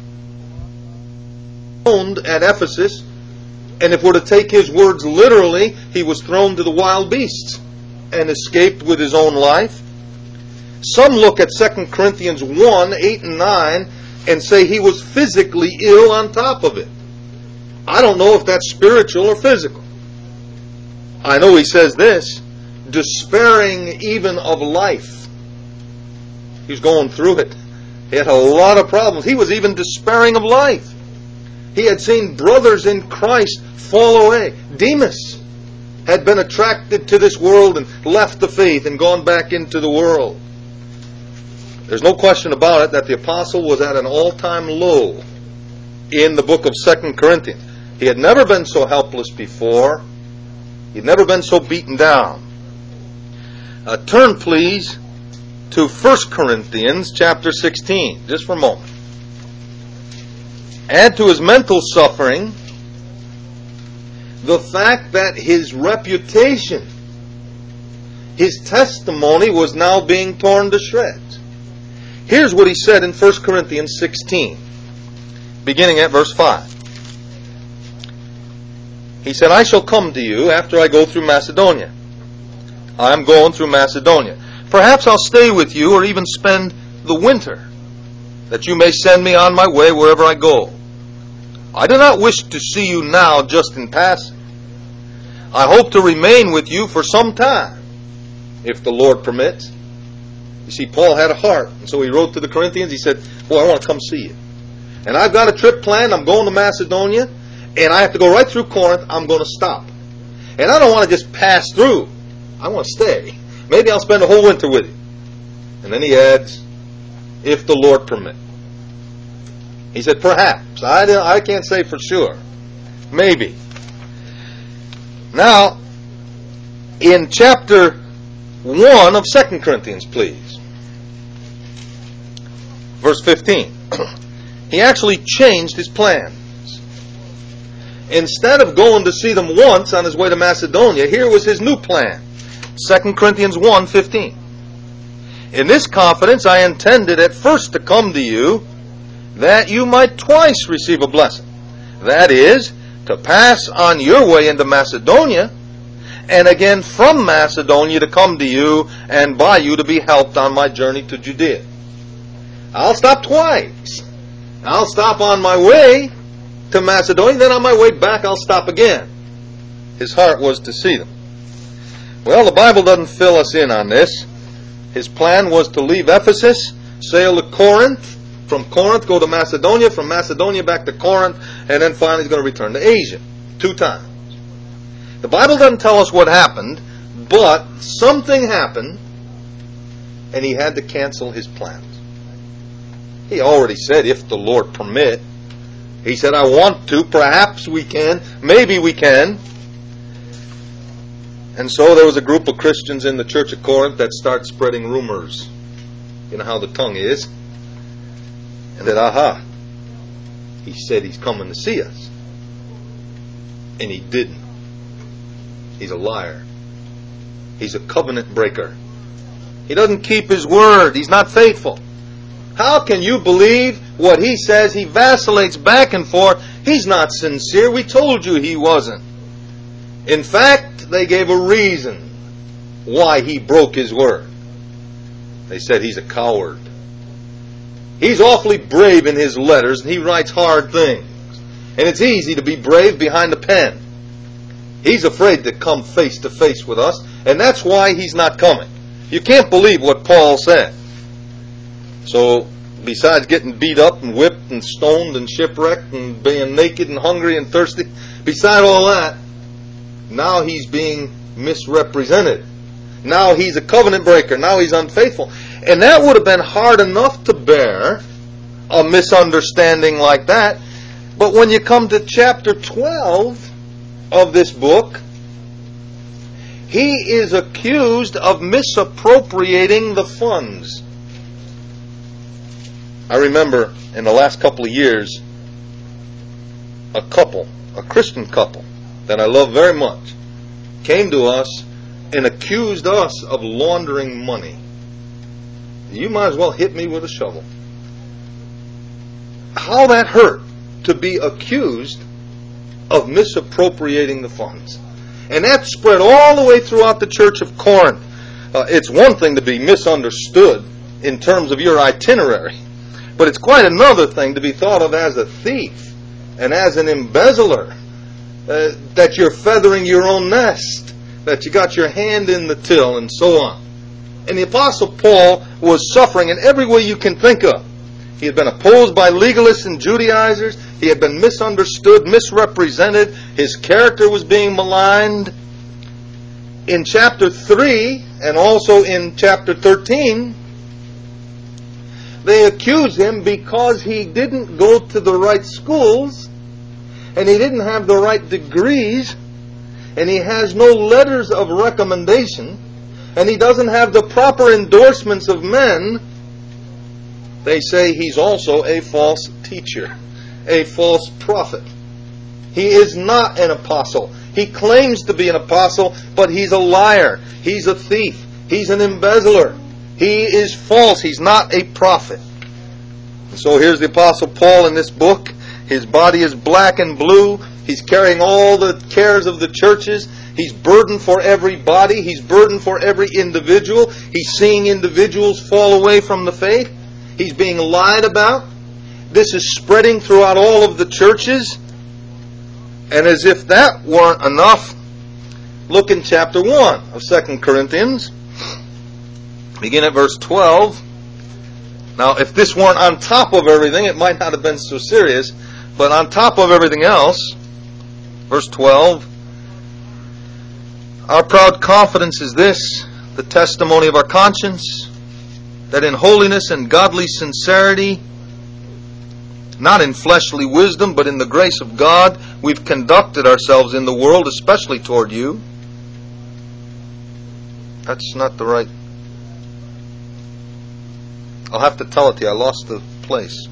at Ephesus, and if we're to take his words literally, he was thrown to the wild beasts and escaped with his own life. Some look at 2 Corinthians 1, 8 and 9 and say he was physically ill on top of it. I don't know if that's spiritual or physical. I know he says this, despairing even of life. He was going through it. He had a lot of problems. He was even despairing of life. He had seen brothers in Christ fall away. Demas had been attracted to this world and left the faith and gone back into the world. There's no question about it that the apostle was at an all-time low in the book of 2 Corinthians. He had never been so helpless before. He'd never been so beaten down. Turn, please, to 1 Corinthians chapter 16, just for a moment. Add to his mental suffering the fact that his reputation, his testimony was now being torn to shreds. Here's what he said in 1 Corinthians 16, beginning at verse 5. He said, I shall come to you after I go through Macedonia. I am going through Macedonia. Perhaps I'll stay with you or even spend the winter, that you may send me on my way wherever I go. I do not wish to see you now just in passing. I hope to remain with you for some time, if the Lord permits. You see, Paul had a heart, and so he wrote to the Corinthians. He said, boy, I want to come see you. And I've got a trip planned. I'm going to Macedonia, and I have to go right through Corinth. I'm going to stop. And I don't want to just pass through. I want to stay. Maybe I'll spend the whole winter with you. And then he adds, if the Lord permit. He said, perhaps. I can't say for sure. Maybe. Now, in chapter 1 of 2 Corinthians, please. Verse 15. He actually changed his plans. Instead of going to see them once on his way to Macedonia, here was his new plan. 2 Corinthians 1:15. In this confidence I intended at first to come to you, that you might twice receive a blessing. That is, to pass on your way into Macedonia, and again from Macedonia to come to you, and by you to be helped on my journey to Judea. I'll stop twice. I'll stop on my way to Macedonia, then on my way back I'll stop again. His heart was to see them. Well, the Bible doesn't fill us in on this. His plan was to leave Ephesus, sail to Corinth, from Corinth go to Macedonia, from Macedonia back to Corinth, and then finally he's going to return to Asia 2 times. The Bible doesn't tell us what happened, but something happened, and he had to cancel his plans. He already said, if the Lord permit. He said, I want to, perhaps we can, maybe we can. And so there was a group of Christians in the church of Corinth that start spreading rumors. You know how the tongue is. And that, he said he's coming to see us. And he didn't. He's a liar. He's a covenant breaker. He doesn't keep his word. He's not faithful. How can you believe what he says? He vacillates back and forth. He's not sincere. We told you he wasn't. In fact, they gave a reason why he broke his word. They said he's a coward. He's awfully brave in his letters, and he writes hard things. And it's easy to be brave behind the pen. He's afraid to come face to face with us, and that's why he's not coming. You can't believe what Paul said. So, besides getting beat up and whipped and stoned and shipwrecked and being naked and hungry and thirsty, beside all that, now he's being misrepresented. Now he's a covenant breaker. Now he's unfaithful. And that would have been hard enough to bear, a misunderstanding like that. But when you come to chapter 12 of this book, he is accused of misappropriating the funds. I remember in the last couple of years, a Christian couple that I love very much, came to us and accused us of laundering money. you might as well hit me with a shovel. How that hurt to be accused of misappropriating the funds. And that spread all the way throughout the church of Corinth. It's one thing to be misunderstood in terms of your itinerary, but it's quite another thing to be thought of as a thief and as an embezzler, that you're feathering your own nest, that you got your hand in the till, and so on. And the Apostle Paul was suffering in every way you can think of. He had been opposed by legalists and Judaizers. He had been misunderstood, misrepresented. His character was being maligned. In chapter 3 and also in chapter 13, they accused him because he didn't go to the right schools and he didn't have the right degrees and he has no letters of recommendation and he doesn't have the proper endorsements of men. They say he's also a false teacher, a false prophet. He is not an apostle. He claims to be an apostle, but he's a liar. He's a thief. He's an embezzler. He is false. He's not a prophet. And so here's the Apostle Paul in this book. His body is black and blue. He's carrying all the cares of the churches. He's burdened for every body. He's burdened for every individual. He's seeing individuals fall away from the faith. He's being lied about. This is spreading throughout all of the churches. And as if that weren't enough, look in chapter 1 of 2 Corinthians. Begin at verse 12. Now, if this weren't on top of everything, it might not have been so serious. But on top of everything else, verse 12, our proud confidence is this, the testimony of our conscience, that in holiness and godly sincerity, not in fleshly wisdom, but in the grace of God, we've conducted ourselves in the world, especially toward you. That's not the right. I'll have to tell it to you. I lost the place.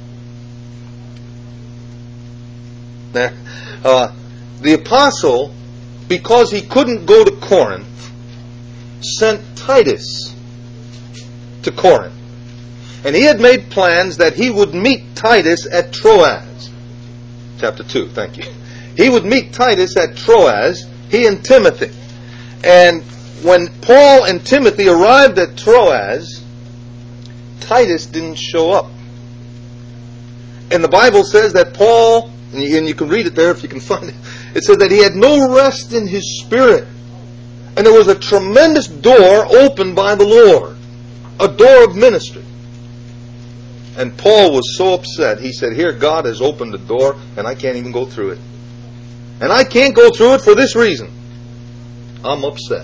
There. The apostle, because he couldn't go to Corinth, sent Titus to Corinth. And he had made plans that he would meet Titus at Troas. Chapter 2, thank you. He would meet Titus at Troas, he and Timothy. And when Paul and Timothy arrived at Troas, Titus didn't show up. And the Bible says that Paul, and you can read it there if you can find it, it says that he had no rest in his spirit. And there was a tremendous door opened by the Lord, a door of ministry. And Paul was so upset, he said, here God has opened the door and I can't even go through it. And I can't go through it for this reason. I'm upset.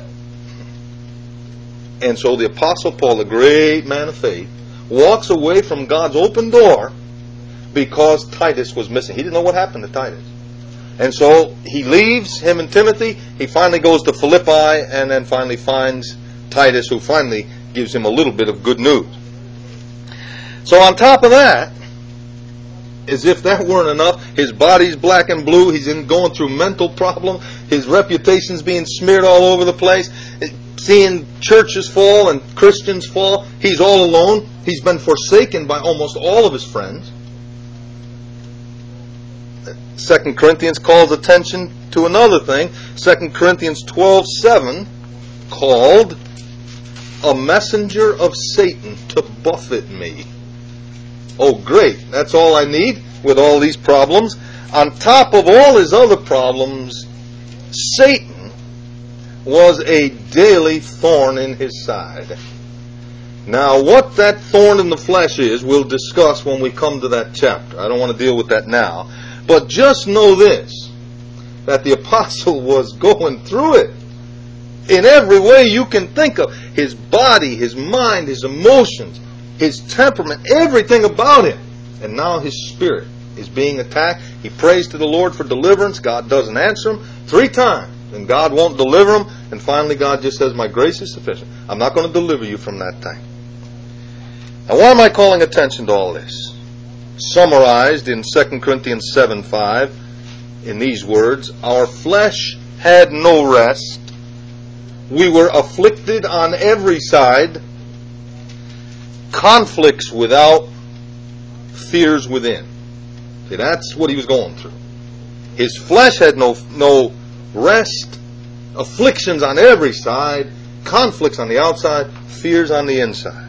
And so the Apostle Paul, the great man of faith, walks away from God's open door because Titus was missing. He didn't know what happened to Titus. And so he leaves, him and Timothy. He finally goes to Philippi and then finally finds Titus, who finally gives him a little bit of good news. So on top of that, as if that weren't enough, his body's black and blue. He's going through mental problem. His reputation's being smeared all over the place. Seeing churches fall and Christians fall. He's all alone. He's been forsaken by almost all of his friends. 2 Corinthians calls attention to another thing. 2 Corinthians 12:7, called a messenger of Satan to buffet me. Oh, great. That's all I need with all these problems. On top of all his other problems, Satan was a daily thorn in his side. Now, what that thorn in the flesh is, we'll discuss when we come to that chapter. I don't want to deal with that now. But just know this, that the apostle was going through it in every way you can think of. His body, his mind, his emotions, his temperament, everything about him. And now his spirit is being attacked. He prays to the Lord for deliverance. God doesn't answer him 3 times. And God won't deliver him. And finally God just says, my grace is sufficient. I'm not going to deliver you from that thing. Now why am I calling attention to all this? Summarized in 2 Corinthians 7:5 in these words, our flesh had no rest. We were afflicted on every side. conflicts without, fears within. See, that's what he was going through. His flesh had no rest, afflictions on every side, conflicts on the outside, fears on the inside.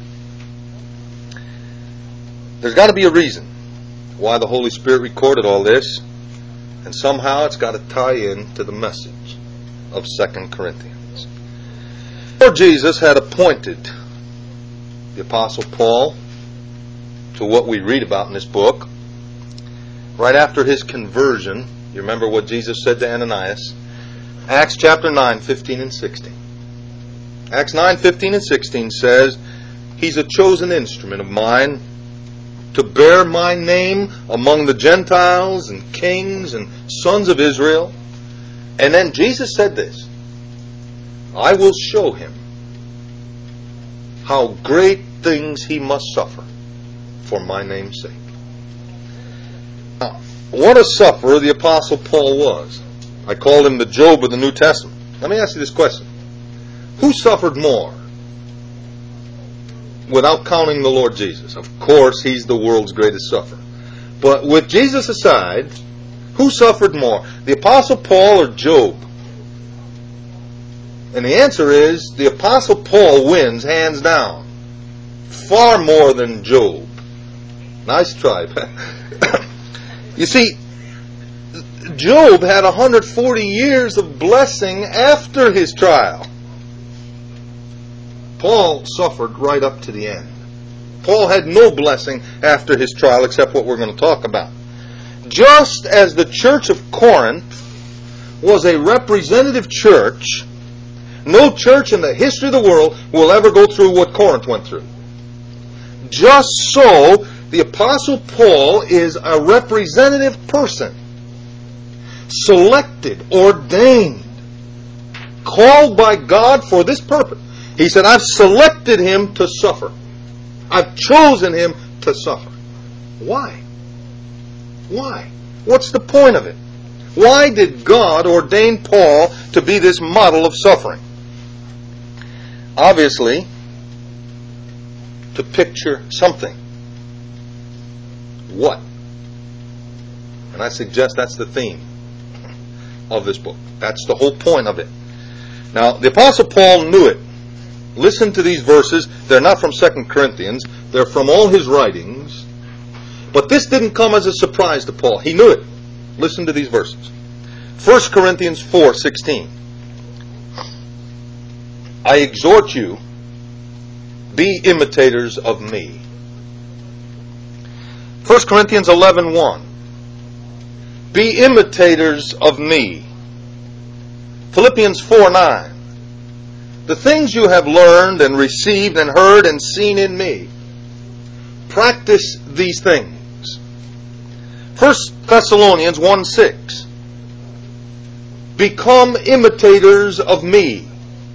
There's got to be a reason why the Holy Spirit recorded all this, and somehow it's got to tie in to the message of 2 Corinthians. Lord Jesus had appointed the Apostle Paul to what we read about in this book. Right after his conversion, you remember what Jesus said to Ananias? Acts chapter 9, 15 and 16. Acts 9, 15 and 16 says, he's a chosen instrument of mine to bear my name among the Gentiles and kings and sons of Israel. And then Jesus said this, I will show him how great things he must suffer for my name's sake. Now, what a sufferer the Apostle Paul was. I call him the Job of the New Testament. Let me ask you this question. Who suffered more? Without counting the Lord Jesus. Of course, he's the world's greatest sufferer. But with Jesus aside, who suffered more? The Apostle Paul or Job? And the answer is, the Apostle Paul wins hands down. Far more than Job. Nice try. You see, Job had 140 years of blessing after his trial. Paul suffered right up to the end. Paul had no blessing after his trial except what we're going to talk about. Just as the church of Corinth was a representative church, no church in the history of the world will ever go through what Corinth went through. Just so, the Apostle Paul is a representative person. Selected, ordained, called by God for this purpose. He said, I've selected him to suffer. I've chosen him to suffer. Why? Why? What's the point of it? Why did God ordain Paul to be this model of suffering? Obviously, to picture something. What? And I suggest that's the theme of this book. That's the whole point of it. Now, the Apostle Paul knew it. Listen to these verses. They're not from 2 Corinthians. They're from all his writings. But this didn't come as a surprise to Paul. He knew it. Listen to these verses. 1 Corinthians 4:16. I exhort you, be imitators of me. 1 Corinthians 11:1. Be imitators of me. Philippians 4:9. The things you have learned and received and heard and seen in me, practice these things. 1 Thessalonians 1:6. Become imitators of me.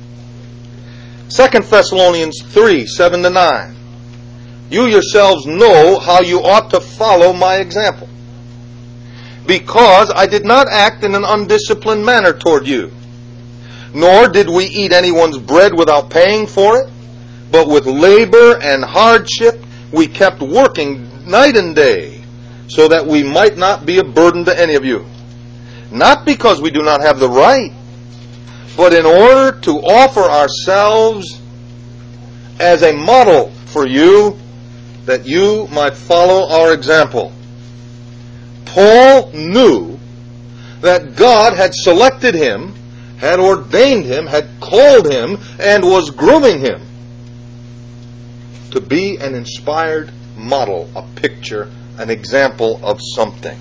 2 Thessalonians 3:7-9. You yourselves know how you ought to follow my example. Because I did not act in an undisciplined manner toward you, nor did we eat anyone's bread without paying for it, but with labor and hardship we kept working night and day, so that we might not be a burden to any of you. Not because we do not have the right, but in order to offer ourselves as a model for you, that you might follow our example. Paul knew that God had selected him, had ordained him, had called him, and was grooming him to be an inspired model, a picture, an example of something.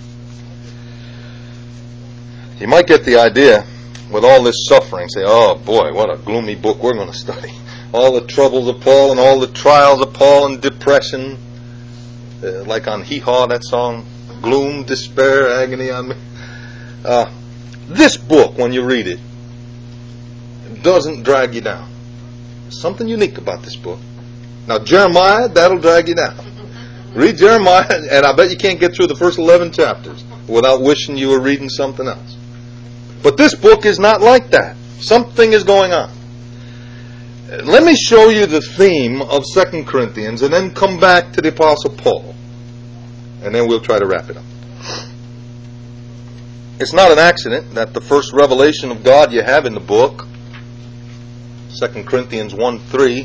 You might get the idea with all this suffering, say, oh boy, what a gloomy book we're going to study. All the troubles of Paul and all the trials of Paul and depression, like on Hee Haw, that song, gloom, despair, agony on me. This book, when you read it, doesn't drag you down. There's something unique about this book. Now, Jeremiah, that'll drag you down. Read Jeremiah, and I bet you can't get through the first 11 chapters without wishing you were reading something else. But this book is not like that. Something is going on. Let me show you the theme of 2 Corinthians and then come back to the Apostle Paul. And then we'll try to wrap it up. It's not an accident that the first revelation of God you have in the book, 2 Corinthians 1:3,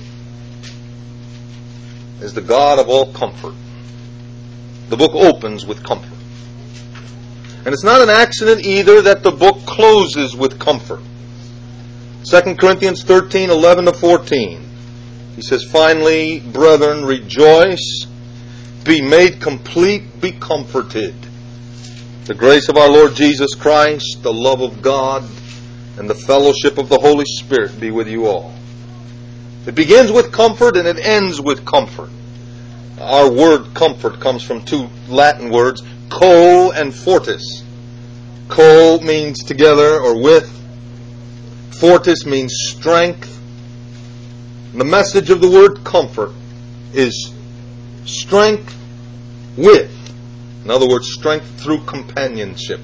is the God of all comfort. The book opens with comfort. And it's not an accident either that the book closes with comfort. 2 Corinthians 13:11-14. He says, "Finally, brethren, rejoice, be made complete, be comforted. The grace of our Lord Jesus Christ, the love of God, and the fellowship of the Holy Spirit be with you all." It begins with comfort and it ends with comfort. Our word comfort comes from two Latin words, co and fortis. Co means together or with. Fortis means strength. The message of the word comfort is strength with. In other words, strength through companionship.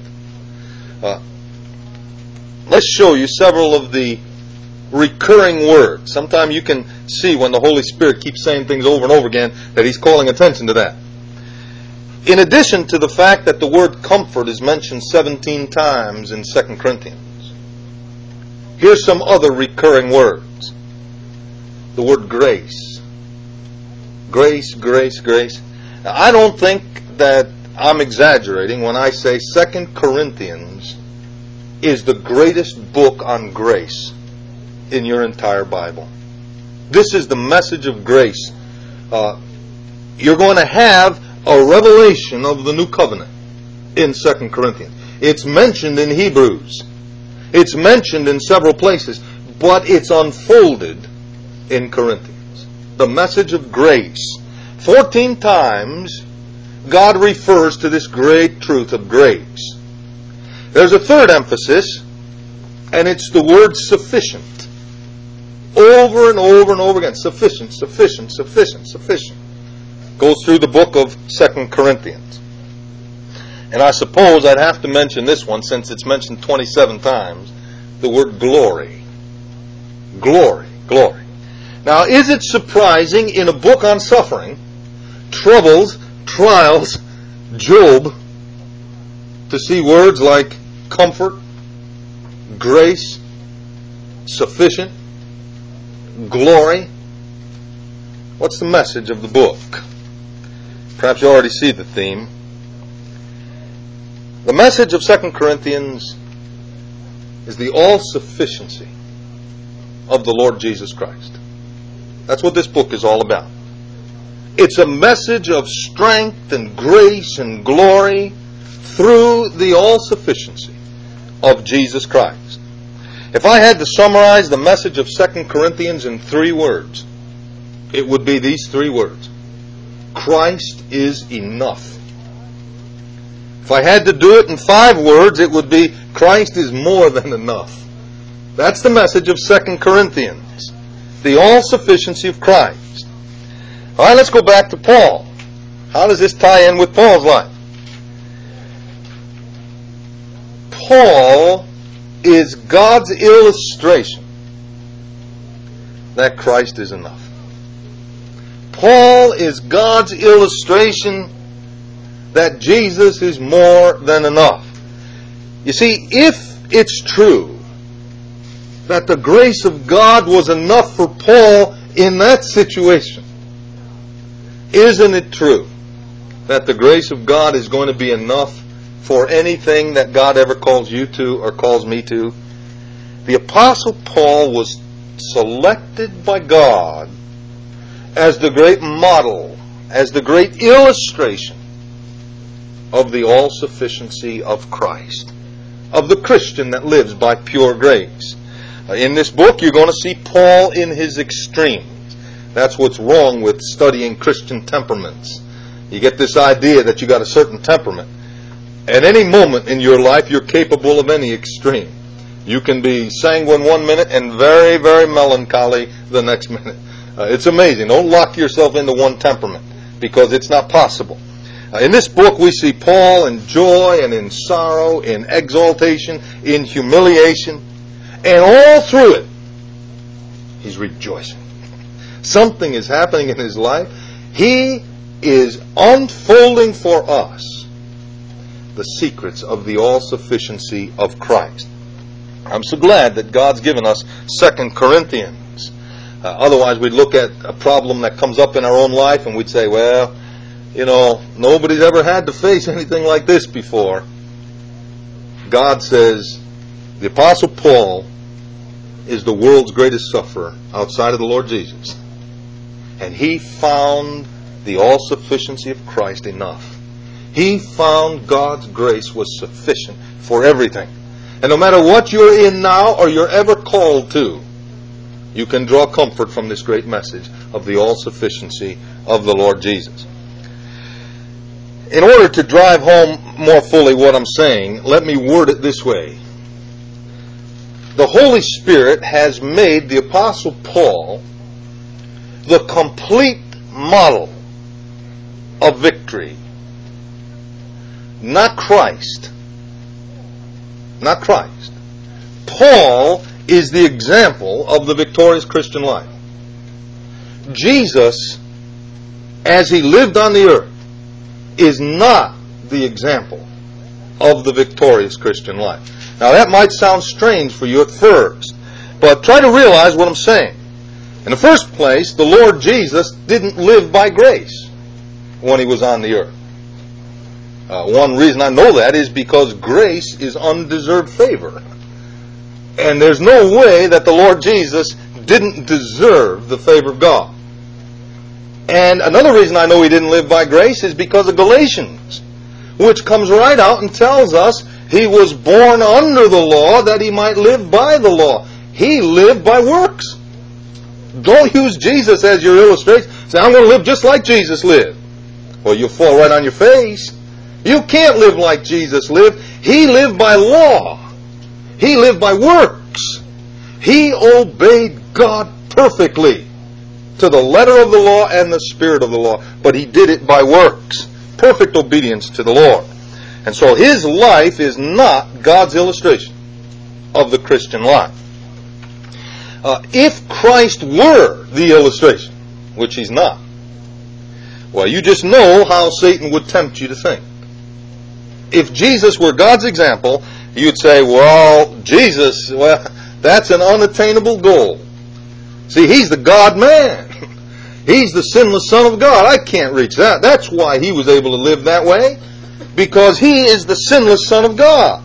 Let's show you several of the recurring words. Sometimes you can see when the Holy Spirit keeps saying things over and over again that He's calling attention to that. In addition to the fact that the word comfort is mentioned 17 times in 2 Corinthians, here's some other recurring words. The word grace. Grace, grace, grace. Now, I don't think that I'm exaggerating when I say 2 Corinthians is the greatest book on grace in your entire Bible. This is the message of grace. You're going to have a revelation of the new covenant in 2 Corinthians. It's mentioned in Hebrews. It's mentioned in several places, but it's unfolded in Corinthians. The message of grace. 14 times God refers to this great truth of grace. There's a third emphasis, and it's the word sufficient. Over and over and over again. Sufficient, sufficient, sufficient, sufficient. Goes through the book of 2 Corinthians. And I suppose I'd have to mention this one since it's mentioned 27 times. The word glory. Glory, glory. Now, is it surprising in a book on suffering, troubles, trials, Job, to see words like comfort, grace, sufficient, glory? What's the message of the book? Perhaps you already see the theme. The message of 2 Corinthians is the all-sufficiency of the Lord Jesus Christ. That's what this book is all about. It's a message of strength and grace and glory through the all-sufficiency of Jesus Christ. If I had to summarize the message of 2 Corinthians in 3 words, it would be these 3 words. Christ is enough. If I had to do it in 5 words, it would be Christ is more than enough. That's the message of 2 Corinthians. The all-sufficiency of Christ. All right, let's go back to Paul. How does this tie in with Paul's life? Paul is God's illustration that Christ is enough. Paul is God's illustration that Jesus is more than enough. You see, if it's true that the grace of God was enough for Paul in that situation, isn't it true that the grace of God is going to be enough for anything that God ever calls you to or calls me to? The Apostle Paul was selected by God as the great model, as the great illustration of the all-sufficiency of Christ, of the Christian that lives by pure grace. In this book, you're going to see Paul in his extremes. That's what's wrong with studying Christian temperaments. You get this idea that you got a certain temperament. At any moment in your life, you're capable of any extreme. You can be sanguine one minute and very, very melancholy the next minute. It's amazing. Don't lock yourself into one temperament because it's not possible. In this book, we see Paul in joy and in sorrow, in exaltation, in humiliation. And all through it, He's rejoicing. Something is happening in his life. He is unfolding for us the secrets of the all-sufficiency of Christ. I'm so glad that God's given us 2 Corinthians. Otherwise, we'd look at a problem that comes up in our own life and we'd say, well, nobody's ever had to face anything like this before. God says, the Apostle Paul is the world's greatest sufferer outside of the Lord Jesus. And he found the all-sufficiency of Christ enough. He found God's grace was sufficient for everything. And no matter what you're in now or you're ever called to, you can draw comfort from this great message of the all-sufficiency of the Lord Jesus. In order to drive home more fully what I'm saying, let me word it this way. The Holy Spirit has made the Apostle Paul the complete model of victory. Not Christ. Not Christ. Paul is the example of the victorious Christian life. Jesus, as he lived on the earth, is not the example of the victorious Christian life. Now that might sound strange for you at first, but try to realize what I'm saying. In the first place, the Lord Jesus didn't live by grace when he was on the earth. One reason I know that is because grace is undeserved favor. And there's no way that the Lord Jesus didn't deserve the favor of God. And another reason I know he didn't live by grace is because of Galatians, which comes right out and tells us he was born under the law that he might live by the law. He lived by works. Don't use Jesus as your illustration. Say, I'm going to live just like Jesus lived. Well, you'll fall right on your face. You can't live like Jesus lived. He lived by law. He lived by works. He obeyed God perfectly to the letter of the law and the spirit of the law. But he did it by works. Perfect obedience to the Lord. And so his life is not God's illustration of the Christian life. If Christ were the illustration, which he's not, well, you just know how Satan would tempt you to think. If Jesus were God's example, you'd say, well, Jesus, that's an unattainable goal. See, he's the God-man. He's the sinless Son of God. I can't reach that. That's why he was able to live that way, because he is the sinless Son of God.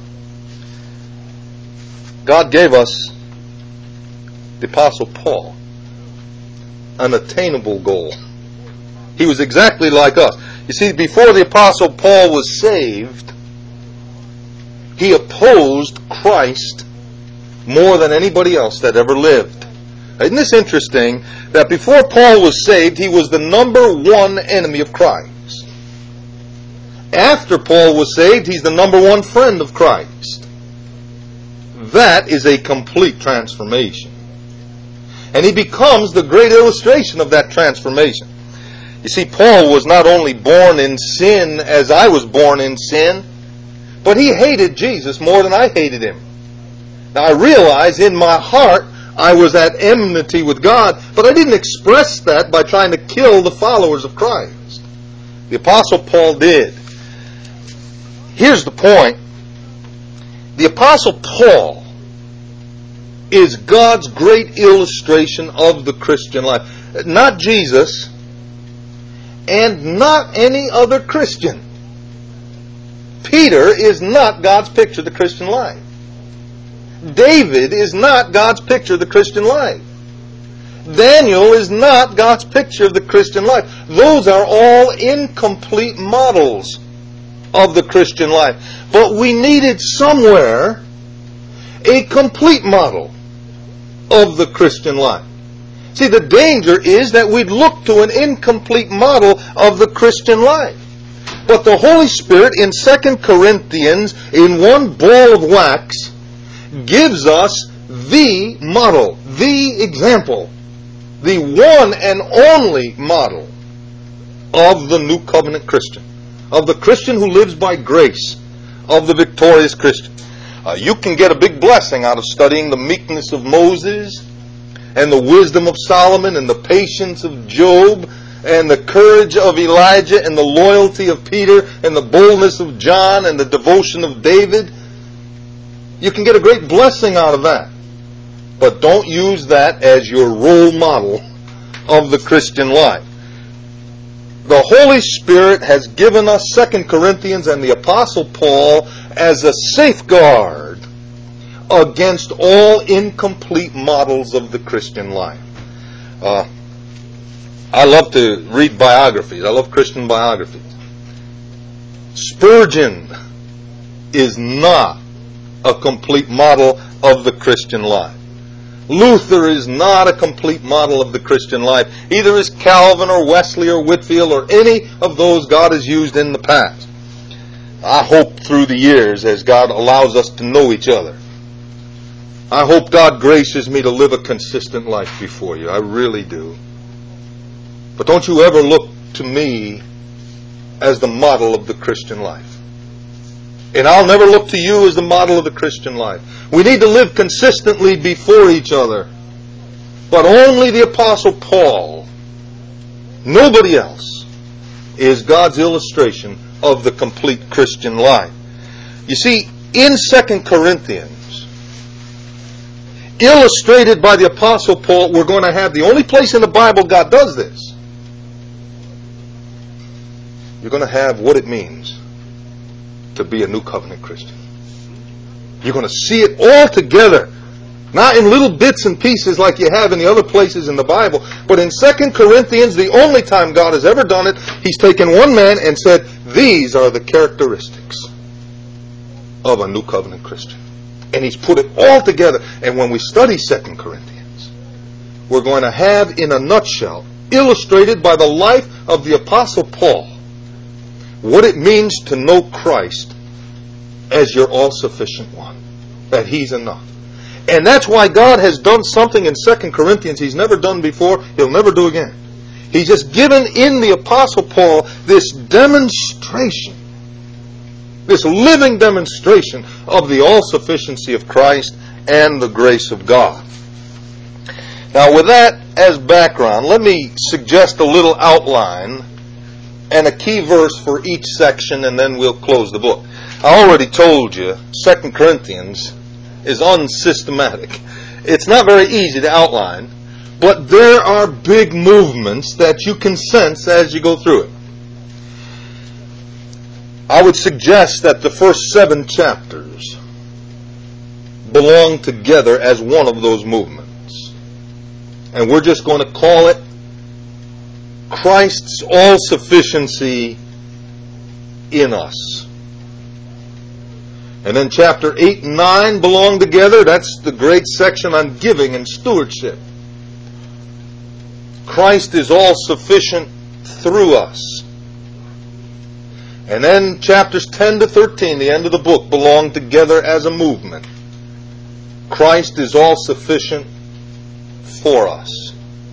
God gave us the Apostle Paul an attainable goal. He was exactly like us. You see, before the Apostle Paul was saved, he opposed Christ more than anybody else that ever lived. Isn't this interesting that before Paul was saved, he was the number one enemy of Christ? After Paul was saved, he's the number one friend of Christ. That is a complete transformation. And he becomes the great illustration of that transformation. You see, Paul was not only born in sin as I was born in sin, but he hated Jesus more than I hated him. Now I realize in my heart I was at enmity with God, but I didn't express that by trying to kill the followers of Christ. The Apostle Paul did. Here's the point. The Apostle Paul is God's great illustration of the Christian life. Not Jesus, and not any other Christian. Peter is not God's picture of the Christian life. David is not God's picture of the Christian life. Daniel is not God's picture of the Christian life. Those are all incomplete models of the Christian life. But we needed somewhere a complete model of the Christian life. See, the danger is that we'd look to an incomplete model of the Christian life. But the Holy Spirit in 2 Corinthians, in one ball of wax, gives us the model, the example, the one and only model of the New Covenant Christian, of the Christian who lives by grace, of the victorious Christian. You can get a big blessing out of studying the meekness of Moses and the wisdom of Solomon and the patience of Job and the courage of Elijah and the loyalty of Peter and the boldness of John and the devotion of David, you can get a great blessing out of that. But don't use that as your role model of the Christian life. The Holy Spirit has given us 2 Corinthians and the Apostle Paul as a safeguard against all incomplete models of the Christian life. I love to read biographies. I love Christian biographies. Spurgeon is not a complete model of the Christian life. Luther is not a complete model of the Christian life. Either is Calvin or Wesley or Whitefield or any of those God has used in the past. I hope through the years, as God allows us to know each other, I hope God graces me to live a consistent life before you. I really do. But don't you ever look to me as the model of the Christian life. And I'll never look to you as the model of the Christian life. We need to live consistently before each other. But only the Apostle Paul, nobody else, is God's illustration of the complete Christian life. You see, in 2 Corinthians, illustrated by the Apostle Paul, we're going to have the only place in the Bible God does this. You're going to have what it means to be a new covenant Christian. You're going to see it all together. Not in little bits and pieces like you have in the other places in the Bible. But in 2 Corinthians, the only time God has ever done it, He's taken one man and said, these are the characteristics of a new covenant Christian. And He's put it all together. And when we study 2 Corinthians, we're going to have, in a nutshell, illustrated by the life of the Apostle Paul, what it means to know Christ as your all-sufficient one. That He's enough. And that's why God has done something in 2 Corinthians He's never done before, He'll never do again. He's just given in the Apostle Paul this demonstration, this living demonstration of the all-sufficiency of Christ and the grace of God. Now with that as background, let me suggest a little outline and a key verse for each section, and then we'll close the book. I already told you, 2 Corinthians is unsystematic. It's not very easy to outline, but there are big movements that you can sense as you go through it. I would suggest that the first 7 chapters belong together as one of those movements. And we're just going to call it Christ's all-sufficiency in us. And then chapter 8 and 9 belong together. That's the great section on giving and stewardship. Christ is all-sufficient through us. And then chapters 10 to 13, the end of the book, belong together as a movement. Christ is all-sufficient for us.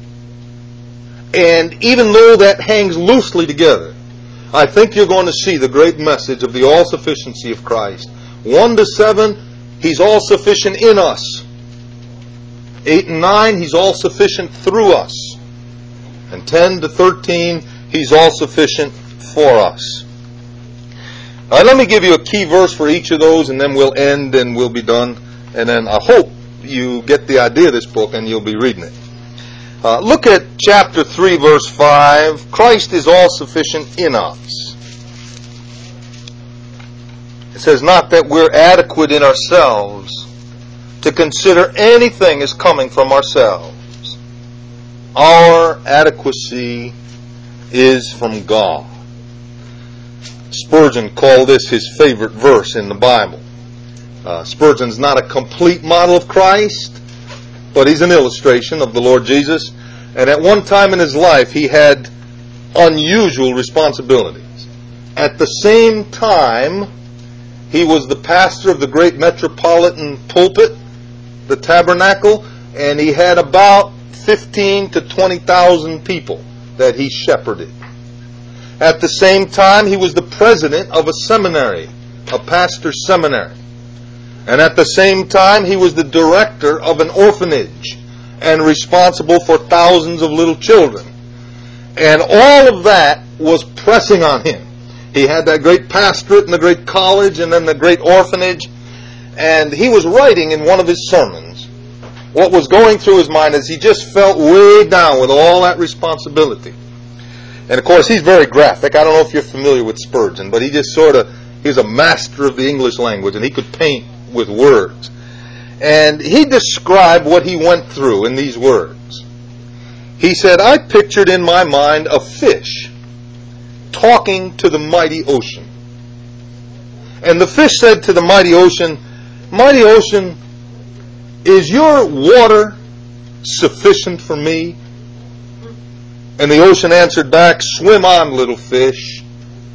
And even though that hangs loosely together, I think you're going to see the great message of the all-sufficiency of Christ. 1 to 7, He's all-sufficient in us. 8 and 9, He's all-sufficient through us. And 10 to 13, He's all-sufficient for us. All right, let me give you a key verse for each of those, and then we'll end and we'll be done. And then I hope you get the idea of this book and you'll be reading it. Look at chapter 3, verse 5. Christ is all-sufficient in us. It says, not that we're adequate in ourselves to consider anything as coming from ourselves. Our adequacy is from God. Spurgeon called this his favorite verse in the Bible. Spurgeon's not a complete model of Christ, but he's an illustration of the Lord Jesus. And at one time in his life, he had unusual responsibilities. At the same time, he was the pastor of the great metropolitan pulpit, the tabernacle, and he had about 15 to 20,000 people that he shepherded. At the same time, he was the president of a seminary, a pastor's seminary. And at the same time, he was the director of an orphanage and responsible for thousands of little children. And all of that was pressing on him. He had that great pastorate and the great college and then the great orphanage. And he was writing in one of his sermons what was going through his mind as he just felt weighed down with all that responsibility. And of course, he's very graphic. I don't know if you're familiar with Spurgeon, but he's a master of the English language, and he could paint with words. And he described what he went through in these words. He said, I pictured in my mind a fish talking to the mighty ocean. And the fish said to the mighty ocean, Mighty ocean, is your water sufficient for me? And the ocean answered back, Swim on, little fish.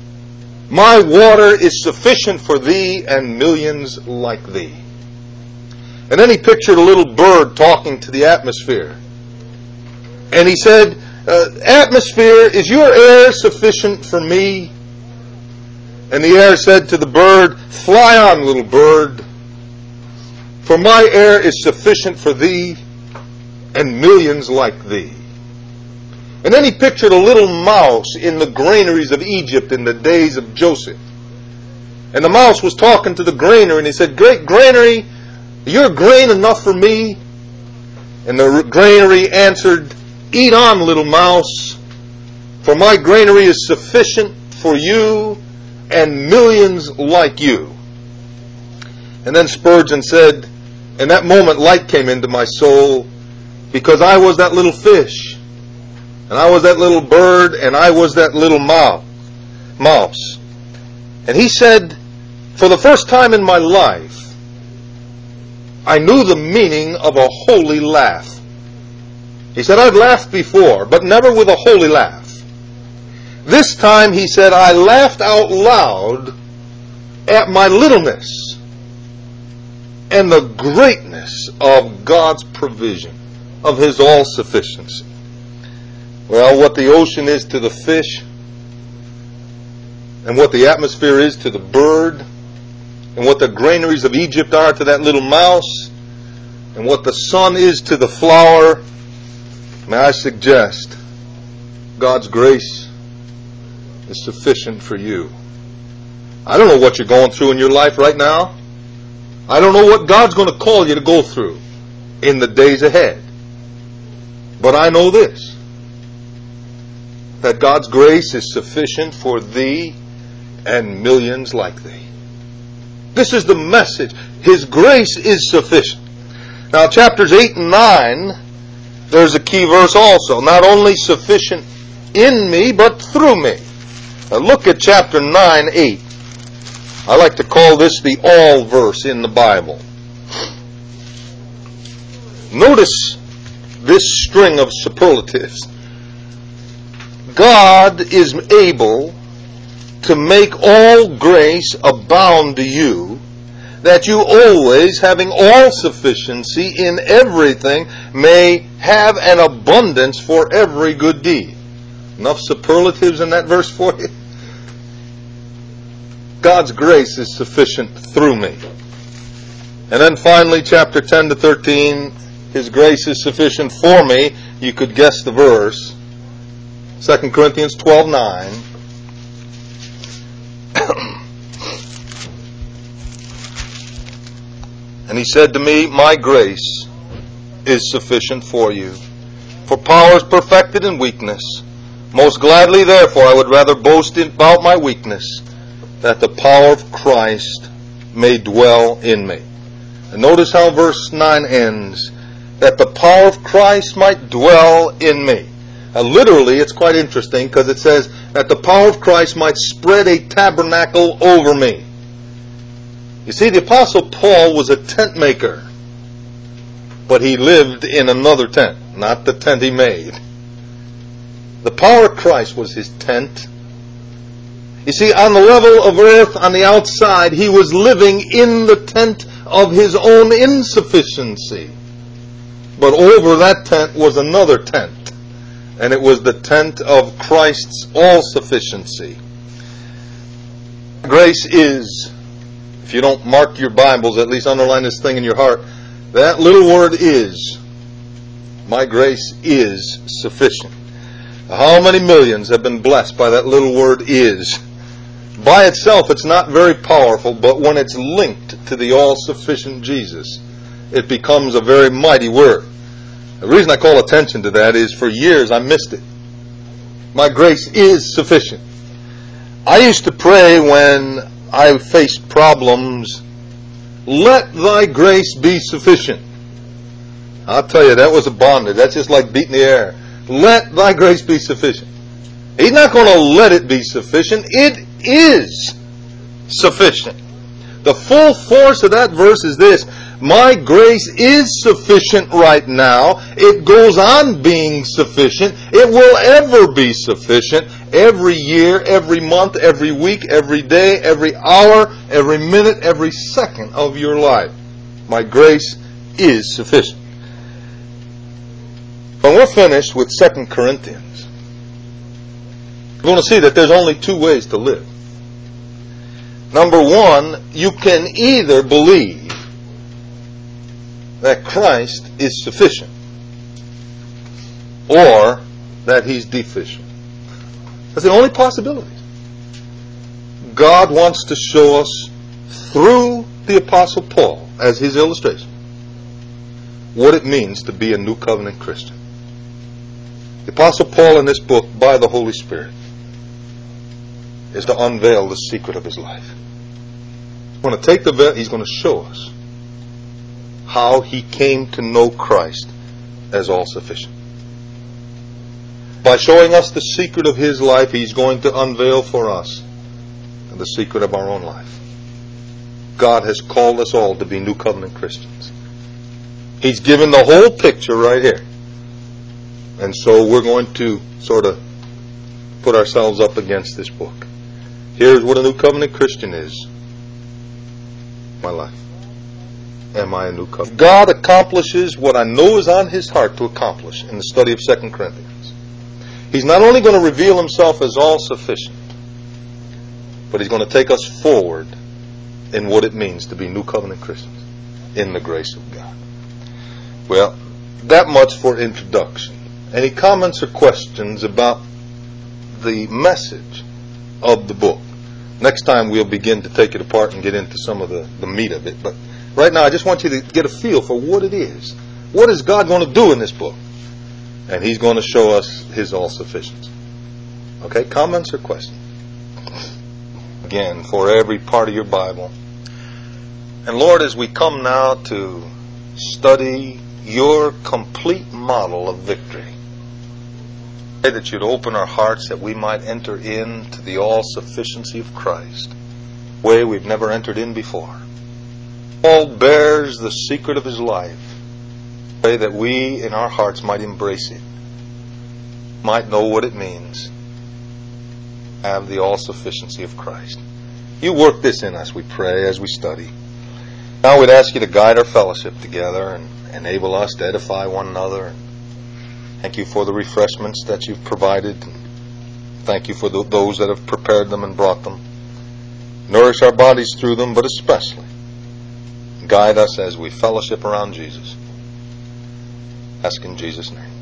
My water is sufficient for thee and millions like thee. And then he pictured a little bird talking to the atmosphere. And he said, Atmosphere, is your air sufficient for me? And the air said to the bird, Fly on, little bird. For my air is sufficient for thee and millions like thee. And then he pictured a little mouse in the granaries of Egypt in the days of Joseph. And the mouse was talking to the granary, and he said, Great granary, your grain enough for me? And the granary answered, Eat on, little mouse, for my granary is sufficient for you and millions like you. And then Spurgeon said, in that moment light came into my soul, because I was that little fish, and I was that little bird, and I was that little mouse. And he said, for the first time in my life, I knew the meaning of a holy laugh. He said, I'd laughed before, but never with a holy laugh. This time, he said, I laughed out loud at my littleness and the greatness of God's provision, of His all-sufficiency. Well, what the ocean is to the fish, and what the atmosphere is to the bird, and what the granaries of Egypt are to that little mouse, and what the sun is to the flower, may I suggest, God's grace is sufficient for you. I don't know what you're going through in your life right now. I don't know what God's going to call you to go through in the days ahead. But I know this, that God's grace is sufficient for thee and millions like thee. This is the message. His grace is sufficient. Now, chapters 8 and 9, there's a key verse also. Not only sufficient in me, but through me. Now look at chapter 9, 8. I like to call this the all verse in the Bible. Notice this string of superlatives. God is able to make all grace abound to you, that you always, having all sufficiency in everything, may have an abundance for every good deed. Enough superlatives in that verse for you? God's grace is sufficient through me. And then finally, chapter 10 to 13, His grace is sufficient for me. You could guess the verse. 2 Corinthians 12:9. And He said to me, My grace is sufficient for you, for power is perfected in weakness. Most gladly, therefore, I would rather boast about my weakness, that the power of Christ may dwell in me. And notice how verse 9 ends, that the power of Christ might dwell in me. Now, literally, it's quite interesting, because it says that the power of Christ might spread a tabernacle over me. You see, the Apostle Paul was a tent maker, but he lived in another tent, not the tent he made. The power of Christ was his tent. You see, on the level of earth, on the outside, he was living in the tent of his own insufficiency. But over that tent was another tent, and it was the tent of Christ's all-sufficiency. Grace is, if you don't mark your Bibles, at least underline this thing in your heart, that little word is My grace is sufficient. How many millions have been blessed by that little word is? By itself, it's not very powerful, but when it's linked to the all-sufficient Jesus, it becomes a very mighty word. The reason I call attention to that is for years I missed it. My grace is sufficient. I used to pray when I faced problems, let thy grace be sufficient. I'll tell you, that was a bondage. That's just like beating the air. Let thy grace be sufficient. He's not going to let it be sufficient. It is sufficient. The full force of that verse is this: my grace is sufficient right now. It goes on being sufficient. It will ever be sufficient every year, every month, every week, every day, every hour, every minute, every second of your life. My grace is sufficient. When we're finished with 2 Corinthians, we're going to see that there's only two ways to live. Number one, you can either believe that Christ is sufficient or that He's deficient. That's the only possibility. God wants to show us through the Apostle Paul, as his illustration, what it means to be a New Covenant Christian. The Apostle Paul in this book, by the Holy Spirit, is to unveil the secret of his life. He's going to take the veil, he's going to show us how he came to know Christ as all-sufficient. By showing us the secret of his life, he's going to unveil for us the secret of our own life. God has called us all to be New Covenant Christians. He's given the whole picture right here. And so we're going to sort of put ourselves up against this book. Here's what a New Covenant Christian is. My life. Am I a New Covenant? God accomplishes what I know is on His heart to accomplish in the study of 2 Corinthians. He's not only going to reveal Himself as all-sufficient, but He's going to take us forward in what it means to be New Covenant Christians in the grace of God. Well, that much for introduction. Any comments or questions about the message of the book? Next time we'll begin to take it apart and get into some of the meat of it. But right now I just want you to get a feel for what it is. What is God going to do in this book? And He's going to show us His all-sufficiency. Okay, comments or questions? Again, for every part of your Bible. And Lord, as we come now to study your complete model of victory, I pray that you'd open our hearts that we might enter into the all-sufficiency of Christ, a way we've never entered in before. Paul bears the secret of his life. I pray that we in our hearts might embrace it, might know what it means to have the all-sufficiency of Christ. You work this in us, we pray, as we study. Now we'd ask you to guide our fellowship together and enable us to edify one another. Thank you for the refreshments that you've provided. Thank you for those that have prepared them and brought them. Nourish our bodies through them, but especially guide us as we fellowship around Jesus. Ask in Jesus' name.